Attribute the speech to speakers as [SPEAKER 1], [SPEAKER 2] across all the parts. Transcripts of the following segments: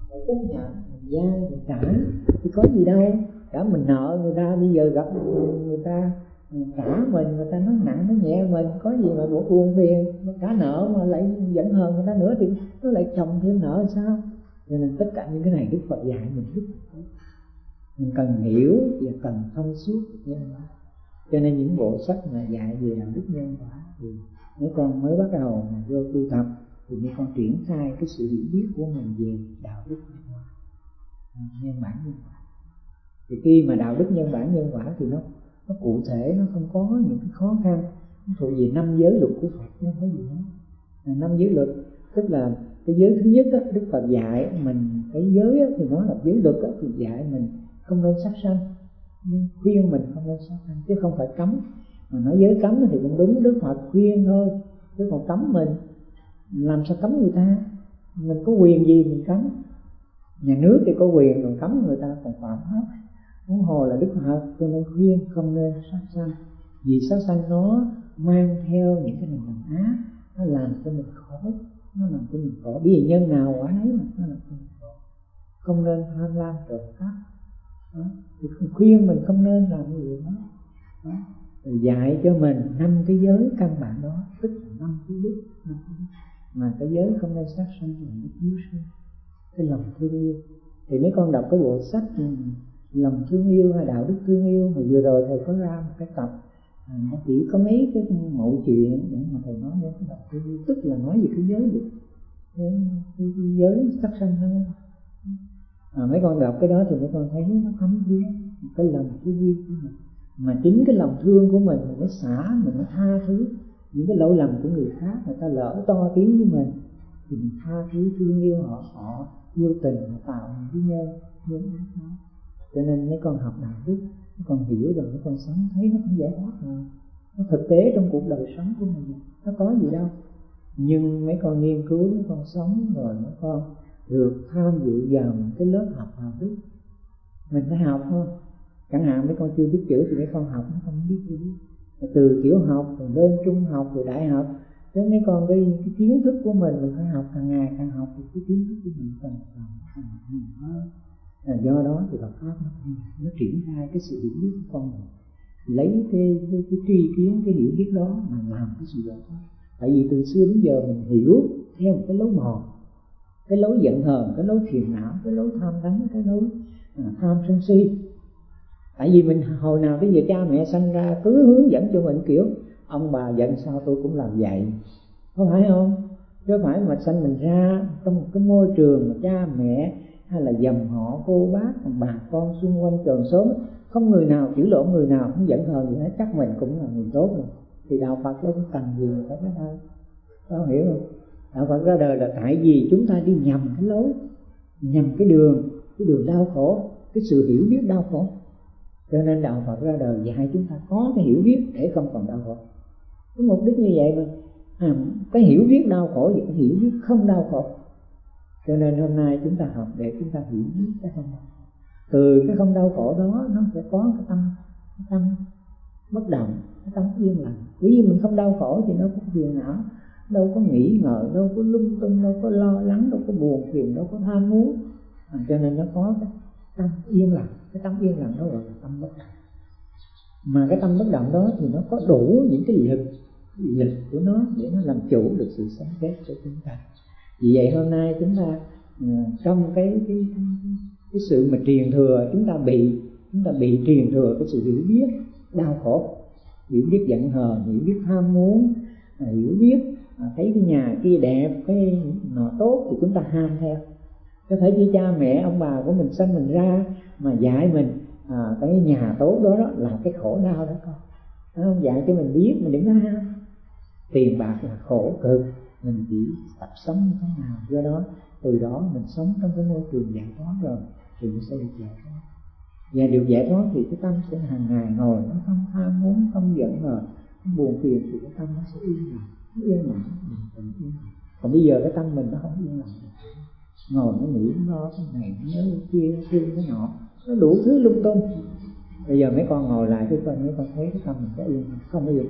[SPEAKER 1] phải chấp nhận, mình dai mình trả thì có gì đâu. Cả mình nợ người ta, bây giờ gặp người ta trả mình, người ta nói nặng nói nhẹ mình, có gì mà buồn phiền. Trả nợ mà lại giận hờn người ta nữa thì nó lại chồng thêm nợ sao? Cho nên tất cả những cái này Đức Phật dạy mình rất là mình cần hiểu và cần thông suốt nhân quả. Cho nên những bộ sách mà dạy về đạo đức nhân quả thì mấy con mới bắt đầu mà vô tu tập thì mấy con triển khai cái sự hiểu biết của mình về đạo đức nhân quả, nhân bản nhân quả. Thì khi mà đạo đức nhân bản nhân quả thì nó cụ thể, nó không có những cái khó khăn, nó thuộc về 5 giới luật của Phật, không có gì hết. 5 giới luật tức là cái giới thứ nhất á, Đức Phật dạy mình cái giới á, thì nó là giới luật á, thì dạy mình không nên sát sanh, khuyên mình không nên sát sanh chứ không phải cấm. Mà nói giới cấm thì cũng đúng, Đức Phật khuyên thôi chứ còn cấm mình làm sao cấm người ta? Mình có quyền gì mình cấm? Nhà nước thì có quyền, còn cấm người ta còn phạm pháp. Huống hồ là Đức Phật, cho nên khuyên không nên sát sanh. Vì sát sanh nó mang theo những cái hành động ác, nó làm cho mình khổ, nó làm cho mình khổ. Vì nhân nào quả nấy mà nó làm cho mình khổ. Không nên tham lam trộm cắp. Thì khuyên mình không nên làm cái gì đó. Rồi dạy cho mình 5 cái giới căn bản đó, tức là 5 cái đức. Mà cái giới không nên sát sanh là đức hiếu sinh, cái lòng thương yêu. Thì mấy con đọc cái bộ sách lòng thương yêu hay đạo đức thương yêu mà vừa rồi thầy có ra một cái tập, nó chỉ có mấy cái mẫu chuyện để mà thầy nói đến cái lòng thương yêu, tức là nói về cái giới được, cái giới sát sanh thôi. Mấy con đọc cái đó thì mấy con thấy nó thấm thía cái lòng thương yêu của mình. Mà chính cái lòng thương của mình mới xả, mình mới tha thứ những cái lỗi lầm của người khác. Người ta lỡ to tiếng với mình thì mình tha thứ thương yêu họ, họ vô tình họ tạo những cái nhân ác đó. Cho nên mấy con học đạo đức, mấy con hiểu rồi, mấy con sống thấy nó cũng giải thoát rồi. Nó thực tế trong cuộc đời sống của mình, nó có gì đâu. Nhưng mấy con nghiên cứu, mấy con sống rồi, mấy con được tham dự vào một cái lớp học đạo đức. Mình phải học không? Chẳng hạn mấy con chưa biết chữ thì mấy con học nó không biết chữ. Từ tiểu học rồi lên trung học rồi đại học, chứ mấy con cái kiến thức của mình phải học càng ngày càng học thì cái kiến thức của mình càng nhiều hơn. Do đó thì Phật pháp nó triển khai cái sự hiểu biết của con mình, lấy cái tri kiến, cái hiểu biết đó mà làm cái sự giải thoát. Tại vì từ xưa đến giờ mình hiểu theo một cái lối mòn, cái lối giận hờn, cái lối phiền não, cái lối tham đắm, cái lối tham sân si. Tại vì mình hồi nào tới giờ cha mẹ sanh ra cứ hướng dẫn cho mình kiểu ông bà giận sao tôi cũng làm vậy, có phải không? Chứ phải mà sanh mình ra trong một cái môi trường mà cha mẹ hay là dòng họ cô bác bà con xung quanh chòm xóm không người nào chửi lộn người nào, không giận hờn gì hết, chắc mình cũng là người tốt rồi. Thì đạo Phật đâu có cần gì người ta ra đời, có hiểu không? Đạo Phật ra đời là tại vì chúng ta đi nhầm cái lối, nhầm cái đường đau khổ, cái sự hiểu biết đau khổ. Cho nên đạo Phật ra đời dạy chúng ta có cái hiểu biết để không còn đau khổ. Cái mục đích như vậy mà cái hiểu biết đau khổ và cái hiểu biết không đau khổ. Cho nên hôm nay chúng ta học để chúng ta hiểu biết cái không đau khổ. Từ cái không đau khổ đó nó sẽ có cái tâm bất động, cái tâm yên lặng. Bởi vì mình không đau khổ thì đâu có phiền não, đâu có nghĩ ngợi, đâu có lung tung, đâu có lo lắng, đâu có buồn phiền, đâu có tham muốn. Cho nên nó có cái tâm yên lặng. Cái tâm yên lặng đó gọi là tâm bất động. Mà cái tâm bất động đó thì nó có đủ những cái lực của nó để nó làm chủ được sự sống chết của chúng ta. Vì vậy hôm nay chúng ta trong cái sự mà truyền thừa, chúng ta bị truyền thừa cái sự hiểu biết đau khổ, hiểu biết giận hờn, hiểu biết tham muốn, hiểu biết thấy cái nhà kia đẹp, cái nọ tốt thì chúng ta ham theo. Có thể chỉ cha mẹ ông bà của mình sanh mình ra mà dạy mình cái nhà tốt đó là cái khổ đau đó con. Không dạy cho mình biết mình đừng có ham. Tiền bạc là khổ cực, mình chỉ tập sống như thế nào. Do đó từ đó mình sống trong cái môi trường giải thoát rồi thì nó sẽ được giải thoát. Và được giải thoát thì cái tâm sẽ hàng ngày ngồi nó không tham muốn, không giận hờn, không buồn phiền thì cái tâm nó sẽ yên lặng, bình tĩnh yên lặng. Còn bây giờ cái tâm mình nó không yên lặng được, ngồi nó nghĩ nó cái này nó nhớ cái kia, nó thương cái nọ, nó đủ thứ lung tung. Bây giờ mấy con ngồi lại mấy con thấy cái tâm mình có yên không yên.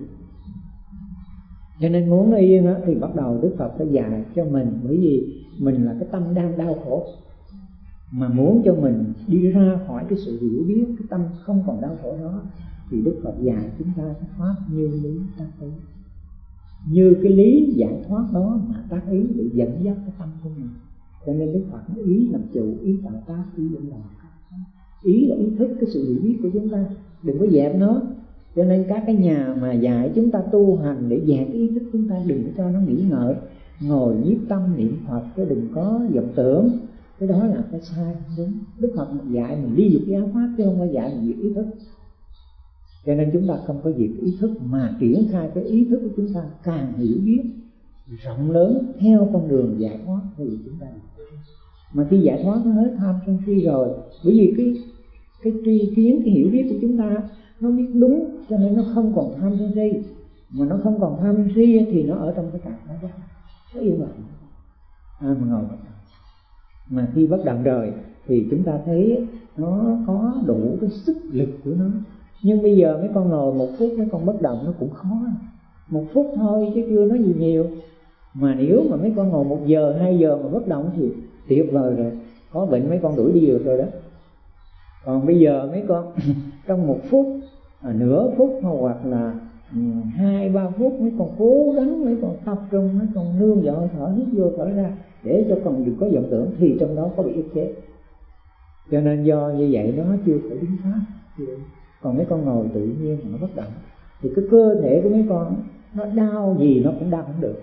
[SPEAKER 1] Cho nên muốn nó yên thì bắt đầu Đức Phật phải dạy cho mình, bởi vì mình là cái tâm đang đau khổ. mà muốn cho mình đi ra khỏi cái sự hiểu biết, cái tâm không còn đau khổ đó, thì Đức Phật dạy chúng ta cái pháp như lý tác ý, như cái lý giải thoát đó mà tác ý để dẫn dắt cái tâm của mình. Cho nên Đức Phật nói ý làm chủ, ý tạo tác, ý dẫn đầu. Ý là ý thức, cái sự hiểu biết của chúng ta, đừng có dẹp nó. Cho nên các cái nhà mà dạy chúng ta tu hành để dẹp cái ý thức chúng ta, đừng có cho nó nghĩ ngợi, ngồi nhiếp tâm niệm Phật, chứ đừng có vọng tưởng. Cái đó là cái sai, không đúng. Đức Phật dạy mình ly dục giáo pháp, chứ không có dạy mình diệt ý thức. Cho nên chúng ta không có diệt ý thức, mà triển khai cái ý thức của chúng ta càng hiểu biết rộng lớn theo con đường giải thoát thì chúng ta được. Mà khi giải thoát nó hết tham sân si rồi, bởi vì cái tri kiến, cái hiểu biết của chúng ta nó biết đúng, cho nên nó không còn tham sân si. Mà nó không còn tham sân si thì nó ở trong cái trạng thái đó, nó yên lặng, mà ngồi bất động. Mà khi bất động rồi thì chúng ta thấy nó có đủ cái sức lực của nó. Nhưng bây giờ mấy con ngồi 1 phút, mấy con bất động nó cũng khó. 1 phút thôi chứ chưa nói gì nhiều. Mà nếu mà mấy con ngồi 1 giờ, 2 giờ mà bất động thì tuyệt vời rồi. Có bệnh mấy con đuổi đi được rồi đó. Còn bây giờ mấy con trong 1 phút, nửa phút hoặc là 2-3 phút, mấy con cố gắng, mấy con tập trung, mấy con nương vào hơi thở, hít vô thở ra, để cho con đừng có vọng tưởng, thì trong đó có bị ức chế. Cho nên do như vậy nó chưa phải đúng pháp. Còn mấy con ngồi tự nhiên mà nó bất động thì cái cơ thể của mấy con nó đau gì nó cũng đau không được.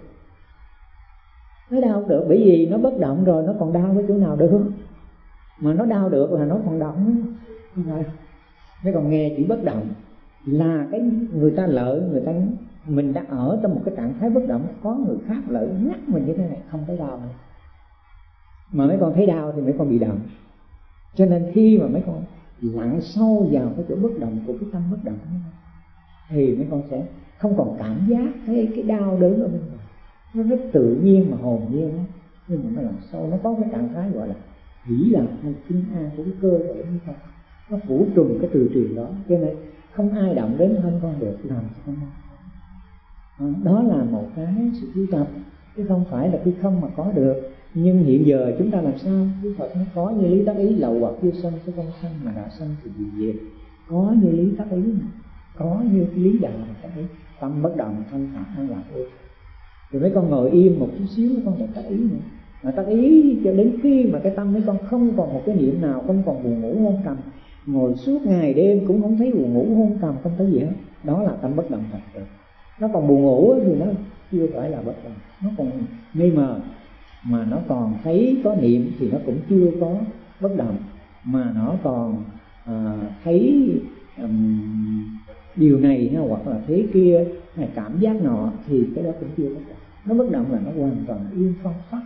[SPEAKER 1] Nó đau không được bởi vì nó bất động rồi, nó còn đau cái chỗ nào được. Mà nó đau được là nó còn động. Mấy con nghe chỉ bất động là cái người ta lợi, mình đã ở trong một cái trạng thái bất động, có người khác lợi nhắc mình như thế này không thấy đau nữa. Mà mấy con thấy đau thì mấy con bị động. Cho nên khi mà mấy con lặn sâu vào cái chỗ bất động của cái tâm bất động thì mấy con sẽ không còn cảm giác thấy cái đau đớn ở bên ngoài. Nó rất tự nhiên mà hồn nhiên đó. Nhưng mà nó lặn sâu, nó có cái trạng thái gọi là hỷ lạc hay kinh an của cái cơ thể như vậy. Nó phủ trùm cái từ trường đó, cho nên không ai động đến thân con được, làm cho con đau. Đó là một cái sự tu tập, chứ không phải là cái không mà có được. Nhưng hiện giờ chúng ta làm sao? Đức Phật nó có như lý tác ý, lậu hoặc chưa sanh chứ không sanh, mà đã sanh thì diệt. Có như lý tác ý, có như cái lý đạo mà tác ý, tâm bất động, thanh thản an lạc ơi. Rồi mấy con ngồi im một chút xíu, mấy con lại tác ý nữa. Mà tác ý cho đến khi mà cái tâm mấy con không còn một cái niệm nào, không còn buồn ngủ hôn trầm, ngồi suốt ngày đêm cũng không thấy buồn ngủ hôn trầm, không thấy gì hết. Đó là tâm bất động thật sự. Nó còn buồn ngủ thì nó chưa phải là bất động, nó còn mê mờ. Mà nó còn thấy có niệm thì nó cũng chưa có bất động. Mà nó còn thấy điều này hoặc là thế kia, hay cảm giác nọ, thì cái đó cũng chưa bất động. Nó bất động là nó hoàn toàn yên phong phát.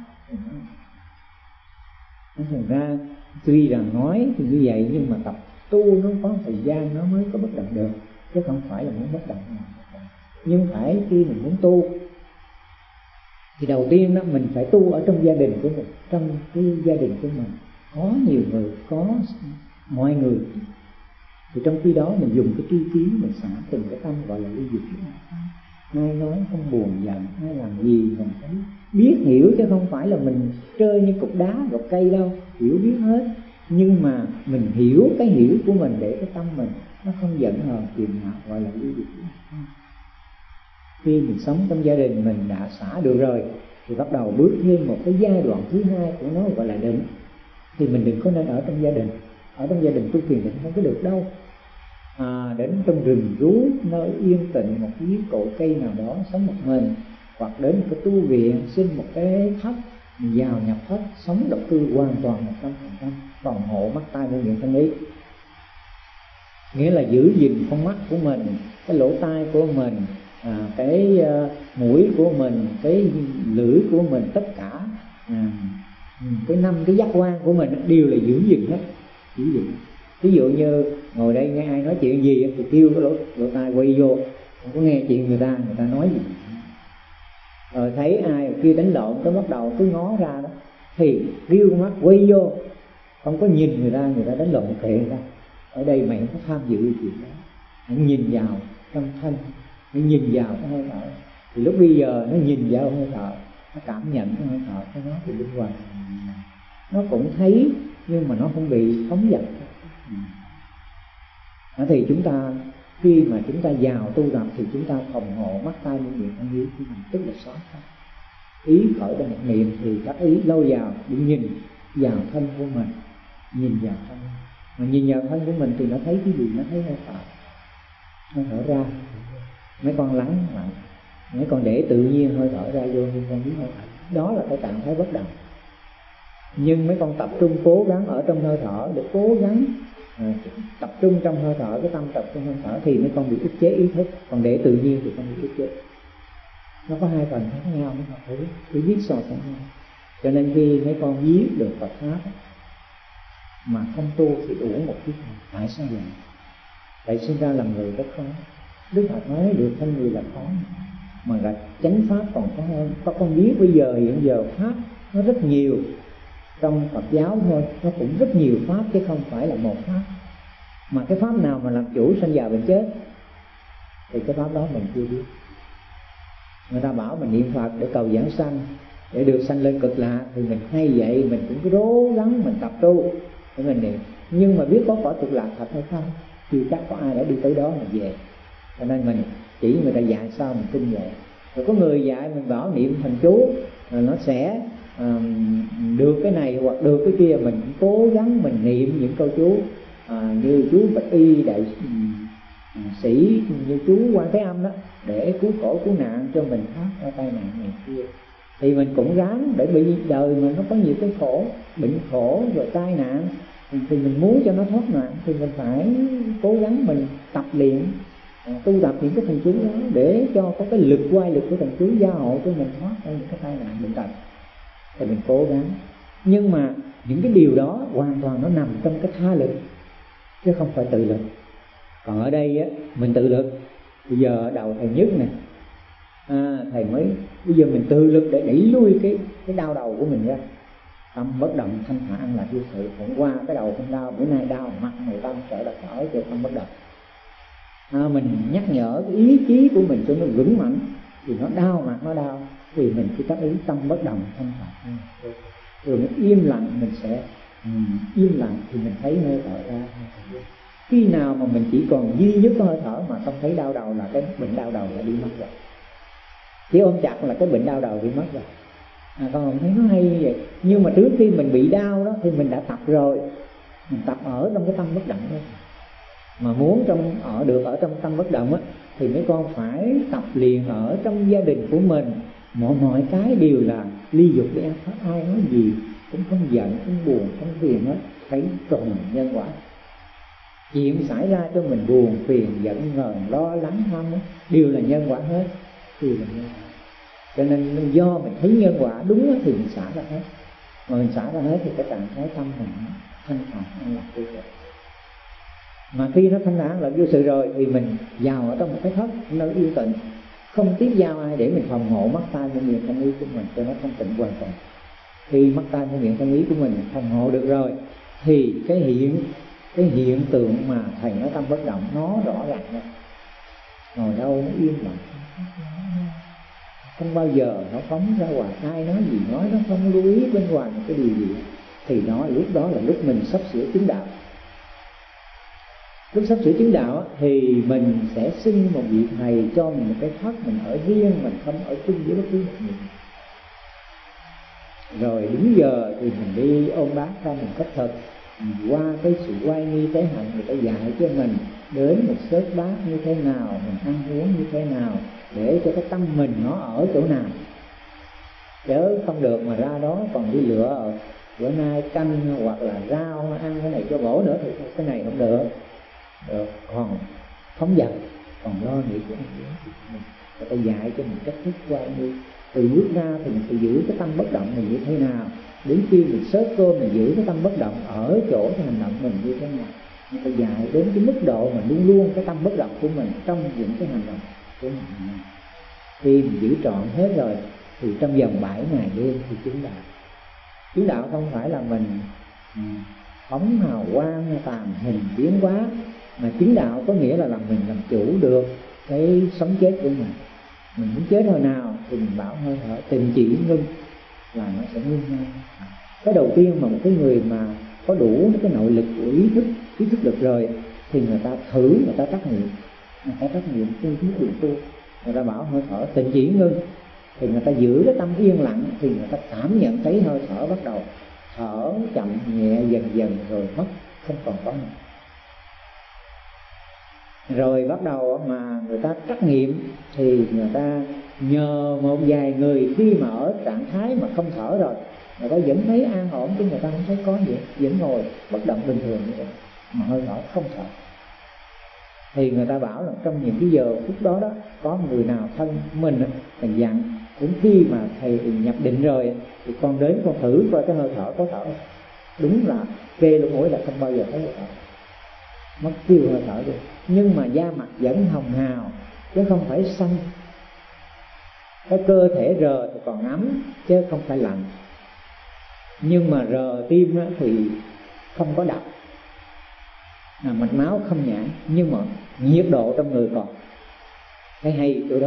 [SPEAKER 1] Thành ra tuy rằng nói thì như vậy, nhưng mà tập tu nó có thời gian nó mới có bất động được, chứ không phải là muốn bất động nào. Nhưng phải khi mình muốn tu thì đầu tiên đó mình phải tu ở trong gia đình của mình. Trong cái gia đình của mình có nhiều người, có mọi người, thì trong khi đó mình dùng cái tri kiến, mình xả từng cái tâm gọi là ly dục. Ai nói không buồn giận, ai làm gì mình phải biết hiểu, chứ không phải là mình chơi như cục đá gọt cây đâu, hiểu biết hết. Nhưng mà mình hiểu cái hiểu của mình để cái tâm mình nó không giận hờn phiền não, gọi là ly dục. Khi mình sống trong gia đình mình đã xả được rồi thì bắt đầu bước thêm một cái giai đoạn thứ hai của nó, gọi là định. Thì mình đừng có nên ở trong gia đình. Ở trong gia đình tu thiền định không có được đâu. Đến trong rừng rú, nơi yên tĩnh, một cái cội cây nào đó sống một mình, hoặc đến một cái tu viện, xin một cái thất, vào nhập thất, sống độc cư hoàn toàn 100%, phòng hộ mắt tai mũi miệng thân ý. Nghĩa là giữ gìn con mắt của mình, cái lỗ tai của mình, cái mũi của mình, cái lưỡi của mình, tất cả cái 5 cái giác quan của mình đều là giữ gìn hết, giữ gìn. Ví dụ như ngồi đây nghe ai nói chuyện gì thì kêu cái lỗ tai quay vô, không có nghe chuyện người ta nói gì. Rồi thấy ai kia đánh lộn cái bắt đầu cứ ngó ra đó, thì kêu con mắt quay vô, không có nhìn người ta đánh lộn kệ người ta. Ở đây mày không có tham dự chuyện đó, hãy nhìn vào trong thân, hãy nhìn vào cái hơi thở. Thì lúc bây giờ nó nhìn vào hơi thở, nó cảm nhận cái hơi thở của nó thì linh hoạt, nó cũng thấy nhưng mà nó không bị phóng dật. Thì chúng ta khi mà chúng ta vào tu tập thì chúng ta phòng hộ mắt tai mũi miệng thân ý của mình, tức là xóa pháp. Ý khởi ra một niệm thì các ý lâu vào đi nhìn vào thân của mình, nhìn vào thân. Mà nhìn vào thân của mình thì nó thấy cái gì? Nó thấy hơi thở, hơi thở ra. Mấy con lắng lại, mấy con để tự nhiên hơi thở ra vô, nhưng con biết hơi thở. Đó là cái trạng thái bất động. Nhưng mấy con tập trung cố gắng ở trong hơi thở để cố gắng tập trung trong hơi thở, cái tâm tập trung hơi thở thì mấy con bị ức chế ý thức. Còn để tự nhiên thì không bị ức chế. Nó có hai phần khác nhau, mấy con phải biết so sánh nhau. Cho nên khi mấy con biết được Phật pháp mà không tu thì uổng một chút. Tại sao vậy? Tại sinh ra làm người rất khó. Đức Phật nói được thân người là khó, mà gặp chánh pháp còn khó hơn. Các con biết bây giờ hiện giờ pháp nó rất nhiều. Trong Phật giáo thôi nó cũng rất nhiều pháp chứ không phải là một pháp. Mà cái pháp nào mà làm chủ sanh già bệnh chết thì cái pháp đó mình chưa biết. Người ta bảo mình niệm Phật để cầu giảng sanh, để được sanh lên cực lạc, thì mình hay vậy mình cũng cứ cố gắng mình tập tu để mình niệm. Nhưng mà biết có cõi cực lạc thật hay không, chưa chắc có ai đã đi tới đó mà về. Cho nên mình chỉ người ta dạy sao mình tin vậy. Rồi có người dạy mình bảo niệm thần chú nó sẽ được cái này hoặc được cái kia, mình cũng cố gắng mình niệm những câu chú như chú Bạch Y đại sĩ, như chú Quan Thế Âm đó, để cứu khổ cứu nạn cho mình thoát ra tai nạn này kia. Thì mình cũng ráng, để bởi vì đời mà nó có nhiều cái khổ, bệnh khổ rồi tai nạn, thì mình muốn cho nó thoát nạn thì mình phải cố gắng mình tập luyện, tu tập những cái thần chú đó để cho có cái lực quay lực của thần chú gia hộ cho mình thoát ra những cái tai nạn bệnh tật. Thì mình cố gắng. Nhưng mà những cái điều đó hoàn toàn nó nằm trong cái tha lực chứ không phải tự lực. Còn ở đây á, mình tự lực. Bây giờ ở đầu thầy Nhất nè, thầy mới bây giờ mình tự lực để đẩy lui cái đau đầu của mình ra. Tâm bất động thanh thản an lạc vô sự. Hôm qua cái đầu không đau, bữa nay đau mặt người ta không sợ, đặt ở chỗ tâm bất động. Mình nhắc nhở cái ý chí của mình cho nó vững mạnh, thì nó đau mặt nó đau, thì mình cứ tác ý tâm bất động thanh thản. Rồi mình im lặng, mình sẽ im lặng thì mình thấy hơi thở ra. Khi nào mà mình chỉ còn duy nhất cái hơi thở mà không thấy đau đầu là cái bệnh đau đầu đã đi mất rồi. Chỉ ôm chặt là cái bệnh đau đầu đi mất rồi. Con thấy nó hay như vậy. Nhưng mà trước khi mình bị đau đó thì mình đã tập rồi. Mình tập ở trong cái tâm bất động đó. Mà muốn ở trong tâm bất động á, thì mấy con phải tập luyện ở trong gia đình của mình. Mọi cái đều là ly dục để ăn pháp, ai nói gì cũng không giận, không buồn, không phiền hết. Thấy tròn nhân quả. Chuyện xảy ra cho mình buồn, phiền, giận, ngờn, lo lắng, ham đều là nhân quả hết. Đều là nhân quả. Cho nên do mình thấy nhân quả đúng thì mình xả ra hết. Mà mình xả ra hết thì cái trạng thái tâm mình thanh thản an lạc vô sự. Mà khi nó thanh thản lạc vô sự rồi thì mình vào ở trong một cái thất nơi yên tĩnh, không tiếp giao ai để mình phòng hộ mắt tai mũi miệng thân ý của mình cho nó thanh tịnh hoàn toàn. Khi mắt tai mũi miệng thân ý của mình phòng hộ được rồi thì cái hiện tượng mà thầy nói tâm bất động nó rõ ràng hơn. Ngồi đâu nó yên lặng, không bao giờ nó phóng ra ngoài, ai nói gì nói, nó không lưu ý bên ngoài một cái điều gì. Thì lúc đó là lúc mình sắp sửa chứng đạo. Lúc sắp sửa chứng đạo thì mình sẽ xin một vị thầy cho mình một cái thất, mình ở riêng, mình không ở chung với bất cứ một người. Rồi đúng giờ thì mình đi ôm bát ra mình khất thực. Qua cái sự quay nghi tế hạnh, người ta dạy cho mình đến một xớt bát như thế nào, mình ăn uống như thế nào, để cho cái tâm mình nó ở chỗ nào. Chớ không được mà ra đó còn đi lựa bữa nay canh hoặc là rau ăn cái này cho bổ nữa thì cái này không được. Còn phóng dật, còn lo nghĩ của ăn uống thì mình, người ta dạy cho mình cách thức quay nghi. Từ bước ra thì mình phải giữ cái tâm bất động mình như thế nào, đến khi mình xớt cơm mình giữ cái tâm bất động ở chỗ cái hành động mình như thế nào. Người ta dạy đến cái mức độ mà luôn luôn cái tâm bất động của mình trong những cái hành động của mình. Khi mình giữ trọn hết rồi thì trong vòng 7 ngày đêm thì chứng đạo. Chứng đạo không phải là mình phóng hào quang tàn hình biến hóa, mà chứng đạo có nghĩa là mình làm chủ được cái sống chết của mình. Mình muốn chết hồi nào thì mình bảo hơi thở tình chỉ ngưng là nó sẽ ngưng ngay. Cái đầu tiên mà một cái người mà có đủ cái nội lực của ý thức lực rồi, thì người ta thử, người ta trắc nghiệm cái mức độ tu. Người ta bảo hơi thở tịnh chỉ ngưng, thì người ta giữ cái tâm yên lặng, thì người ta cảm nhận thấy hơi thở bắt đầu thở chậm nhẹ dần dần rồi mất, không còn có nữa. Rồi bắt đầu mà người ta trắc nghiệm thì người ta nhờ một vài người khi mà ở trạng thái mà không thở rồi, người ta vẫn thấy an ổn, chứ người ta không thấy có gì, vẫn ngồi bất động bình thường như vậy mà hơi thở không thở. Thì người ta bảo là trong những cái giờ phút đó đó, có người nào thân mình dặn đến khi mà thầy nhập định rồi thì con đến con thử coi cái hơi thở có thở. Đúng là kê lỗ mũi là không bao giờ thấy hơi thở, mất tiêu hơi thở đi. Nhưng mà da mặt vẫn hồng hào chứ không phải xanh. Cái cơ thể rờ thì còn ấm chứ không phải lạnh. Nhưng mà rờ tim thì không có đập, mạch máu không nhảy, nhưng mà nhiệt độ trong người còn. Cái hay chỗ đó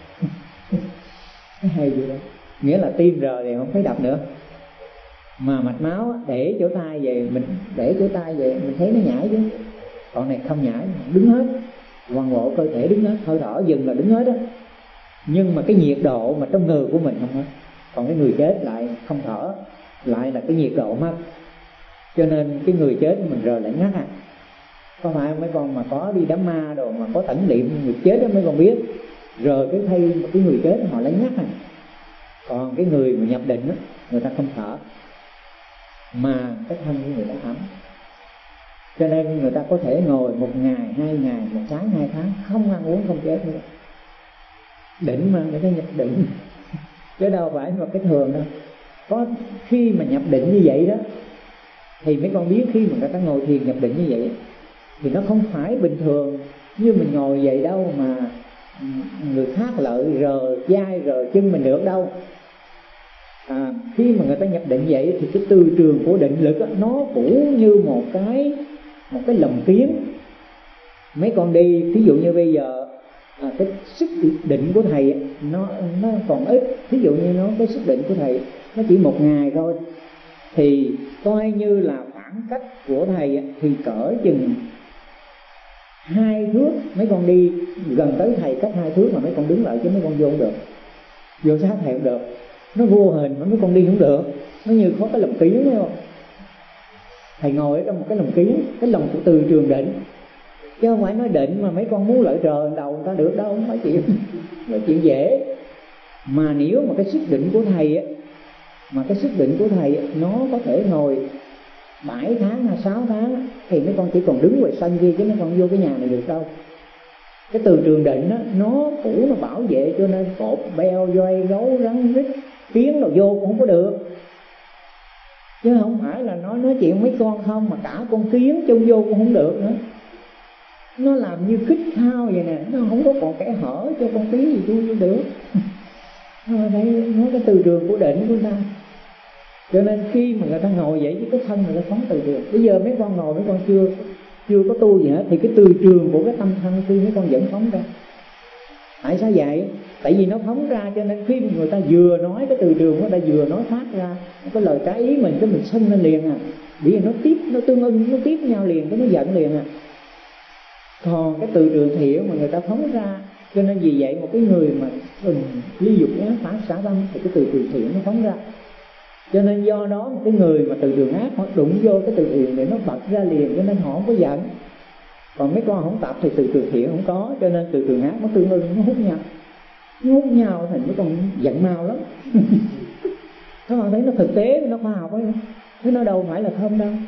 [SPEAKER 1] cái hay chỗ đó, nghĩa là tim rờ thì không phải đập nữa, mà mạch máu để chỗ tay về, mình để chỗ tay về mình thấy nó nhảy chứ. Còn này không nhảy, đứng hết, toàn bộ cơ thể đứng hết, hơi thở dừng là đứng hết á. Nhưng mà cái nhiệt độ mà trong người của mình không hết. Còn cái người chết lại không thở, lại là cái nhiệt độ mất. Cho nên cái người chết mình rờ lại ngắt à. Có phải mấy con mà có đi đám ma đồ mà có tẩn niệm người chết đó mấy con biết, rờ cái thay một cái người chết họ lấy ngắt à. Còn cái người mà nhập định đó, người ta không thở, mà cái thân của người ta ấm. Cho nên người ta có thể ngồi 1 ngày, 2 ngày, 1 tháng, 2 tháng không ăn uống không chết nữa. Định mà người ta nhập định chứ đâu phải là cái thường đâu. Có khi mà nhập định như vậy đó, thì mấy con biết khi mà người ta ngồi thiền nhập định như vậy thì nó không phải bình thường như mình ngồi vậy đâu, mà người khác lợi rờ vai rờ chân mình được đâu. Khi mà người ta nhập định vậy thì cái từ trường của định lực đó, nó cũng như một cái lồng kiến. Mấy con đi, ví dụ như bây giờ cái sức định của thầy nó còn ít, ví dụ như cái sức định của thầy nó chỉ 1 ngày thôi, thì coi như là khoảng cách của thầy thì cỡ chừng 2 thước. Mấy con đi gần tới thầy cách 2 thước mà mấy con đứng lại chứ mấy con vô không được, vô sát thầy không được, nó vô hình mà mấy con đi không được. Nó như có cái lồng kiến, thấy không? Thầy ngồi ở trong một cái lồng kiến, cái lồng của từ trường định, chứ không phải nói định mà mấy con muốn lợi trời đầu người ta được đâu, không phải chuyện là chuyện dễ. Mà nếu mà cái sức định của thầy mà cái sức định của thầy nó có thể ngồi 7 tháng hay 6 tháng thì mấy con chỉ còn đứng ngoài sân kia chứ mấy con vô cái nhà này được đâu. Cái từ trường định nó phủ, nó bảo vệ, cho nên cột beo doi gấu rắn rít kiến đồ vô cũng không có được. Chứ không phải là nói chuyện mấy con không, mà cả con kiến chung vô cũng không được nữa. Nó làm như khích khao vậy nè, nó không có còn kẽ hở cho con kiến gì chui vô được. Nó cái từ trường của định của người ta. Cho nên khi mà người ta ngồi vậy với cái thân người ta phóng từ trường. Bây giờ mấy con ngồi mấy con chưa có tu gì hết, thì cái từ trường của cái tâm thân khi mấy con vẫn phóng ra. Tại sao vậy? Tại vì nó phóng ra, cho nên khi người ta vừa nói cái từ trường, người ta vừa nói phát ra cái lời trái ý mình, cái mình sân lên liền à. Bởi vì nó tương ưng, nó tiếp nhau liền, cái nó giận liền à. Còn cái từ trường thiện mà người ta phóng ra, cho nên vì vậy một cái người mà ly dục ác phá xả tâm thì cái từ trường thiện nó phóng ra. Cho nên do đó một cái người mà từ trường ác họ đụng vô cái từ trường để nó bật ra liền, cho nên họ không có giận. Còn mấy con không tập thì từ trường thiện không có, cho nên từ trường ác nó tương ưng, nó hút nhau thành mấy con giận mau lắm. Các bạn thấy nó thực tế, nó khoa học ấy, chứ nó đâu phải là không đâu.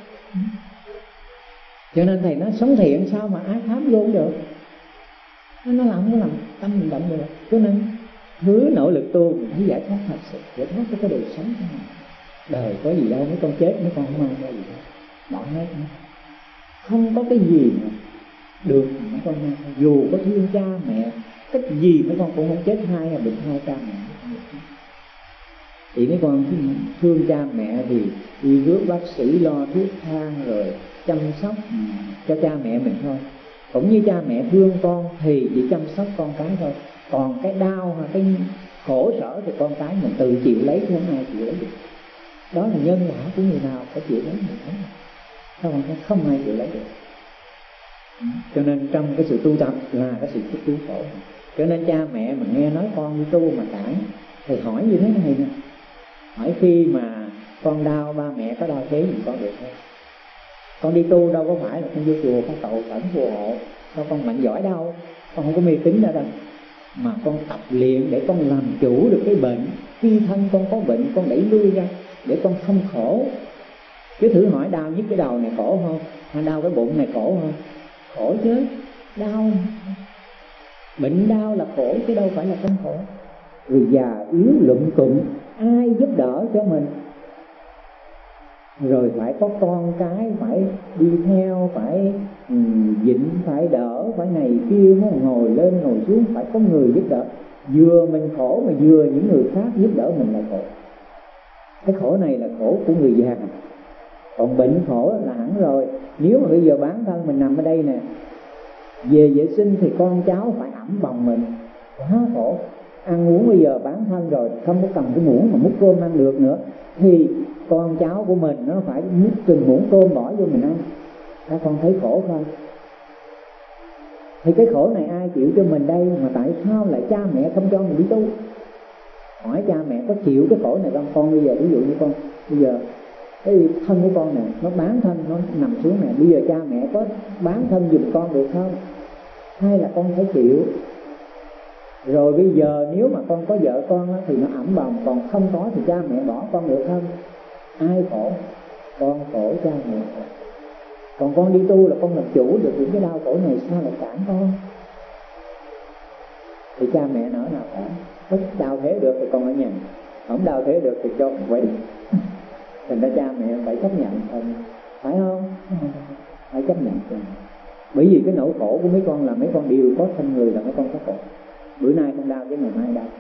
[SPEAKER 1] Cho nên thầy nói sống thiện sao mà ác pháp vô cũng được, nó làm không có làm tâm mình động được. Cho nên cứ nỗ lực tu mình phải giải thoát thật sự, giải thoát cái đời sống của mình. Đời có gì đâu, mấy con chết mấy con không mang ra gì đâu, bỏ hết nữa. Không có cái gì mà được mấy con mang. Dù có thương cha mẹ cái gì mấy con cũng không chết hai bệnh hai cha mẹ. Thì mấy con thương cha mẹ thì đi rước bác sĩ, lo thuốc thang rồi chăm sóc cho cha mẹ mình thôi. Cũng như cha mẹ thương con thì chỉ chăm sóc con cái thôi. Còn cái đau hay cái khổ sở thì con cái mình tự chịu lấy, chứ không ai chịu lấy được. Đó là nhân quả của người nào phải chịu lấy người đó. Các con thấy không ai chịu lấy được. Cho nên trong cái sự tu tập là cái sự cứu khổ. Cho nên cha mẹ mà nghe nói con đi tu mà cản, thì hỏi như thế này nè: hỏi khi mà con đau, ba mẹ có đau thế gì con được không? Con đi tu đâu có phải là con vô chùa con cầu khẩn phù hộ, sao con mạnh giỏi đâu, con không có mê tín nữa đâu, mà con tập luyện để con làm chủ được cái bệnh. Khi thân con có bệnh con đẩy lui ra để con không khổ. Chứ thử hỏi đau nhức cái đầu này khổ không? Hay đau cái bụng này khổ không? Khổ chứ. Đau, bệnh đau là khổ chứ đâu phải là không khổ. Người già yếu lụm cụm, ai giúp đỡ cho mình? Rồi phải có con cái phải đi theo, phải dịnh, phải đỡ, phải này kia, nó ngồi lên ngồi xuống, phải có người giúp đỡ. Vừa mình khổ mà vừa những người khác giúp đỡ mình lại khổ. Cái khổ này là khổ của người già. Còn bệnh khổ là hẳn rồi. Nếu mà bây giờ bản thân mình nằm ở đây nè, về vệ sinh thì con cháu phải ẵm bồng mình, quá khổ. Ăn uống bây giờ bản thân rồi không có cầm cái muỗng mà múc cơm ăn được nữa, thì con cháu của mình nó phải múc từng muỗng cơm bỏ vô mình ăn. Các con thấy khổ không? Thì cái khổ này ai chịu cho mình đây? Mà tại sao lại cha mẹ không cho mình đi tu? Hỏi cha mẹ có chịu cái khổ này không? Con bây giờ ví dụ như con bây giờ cái thân của con này nó bán thân, nó nằm xuống này, bây giờ cha mẹ có bán thân giùm con được không? Hay là con phải chịu? Rồi bây giờ nếu mà con có vợ con thì nó ẵm bồng, còn không có thì cha mẹ bỏ con được không? Ai khổ? Con khổ, cha mẹ khổ. Còn con đi tu là con làm chủ được những cái đau khổ này, sao lại cản con? Thì cha mẹ nói nào cả, có đau thế được thì con ở nhà, không đau thế được thì cho quay đi. Thành ra cha mẹ phải chấp nhận thôi, phải không? Phải chấp nhận thôi. Bởi vì cái nỗi khổ của mấy con là mấy con đều có thân người, là mấy con có khổ. Bữa nay con đau chứ ngày mai đau.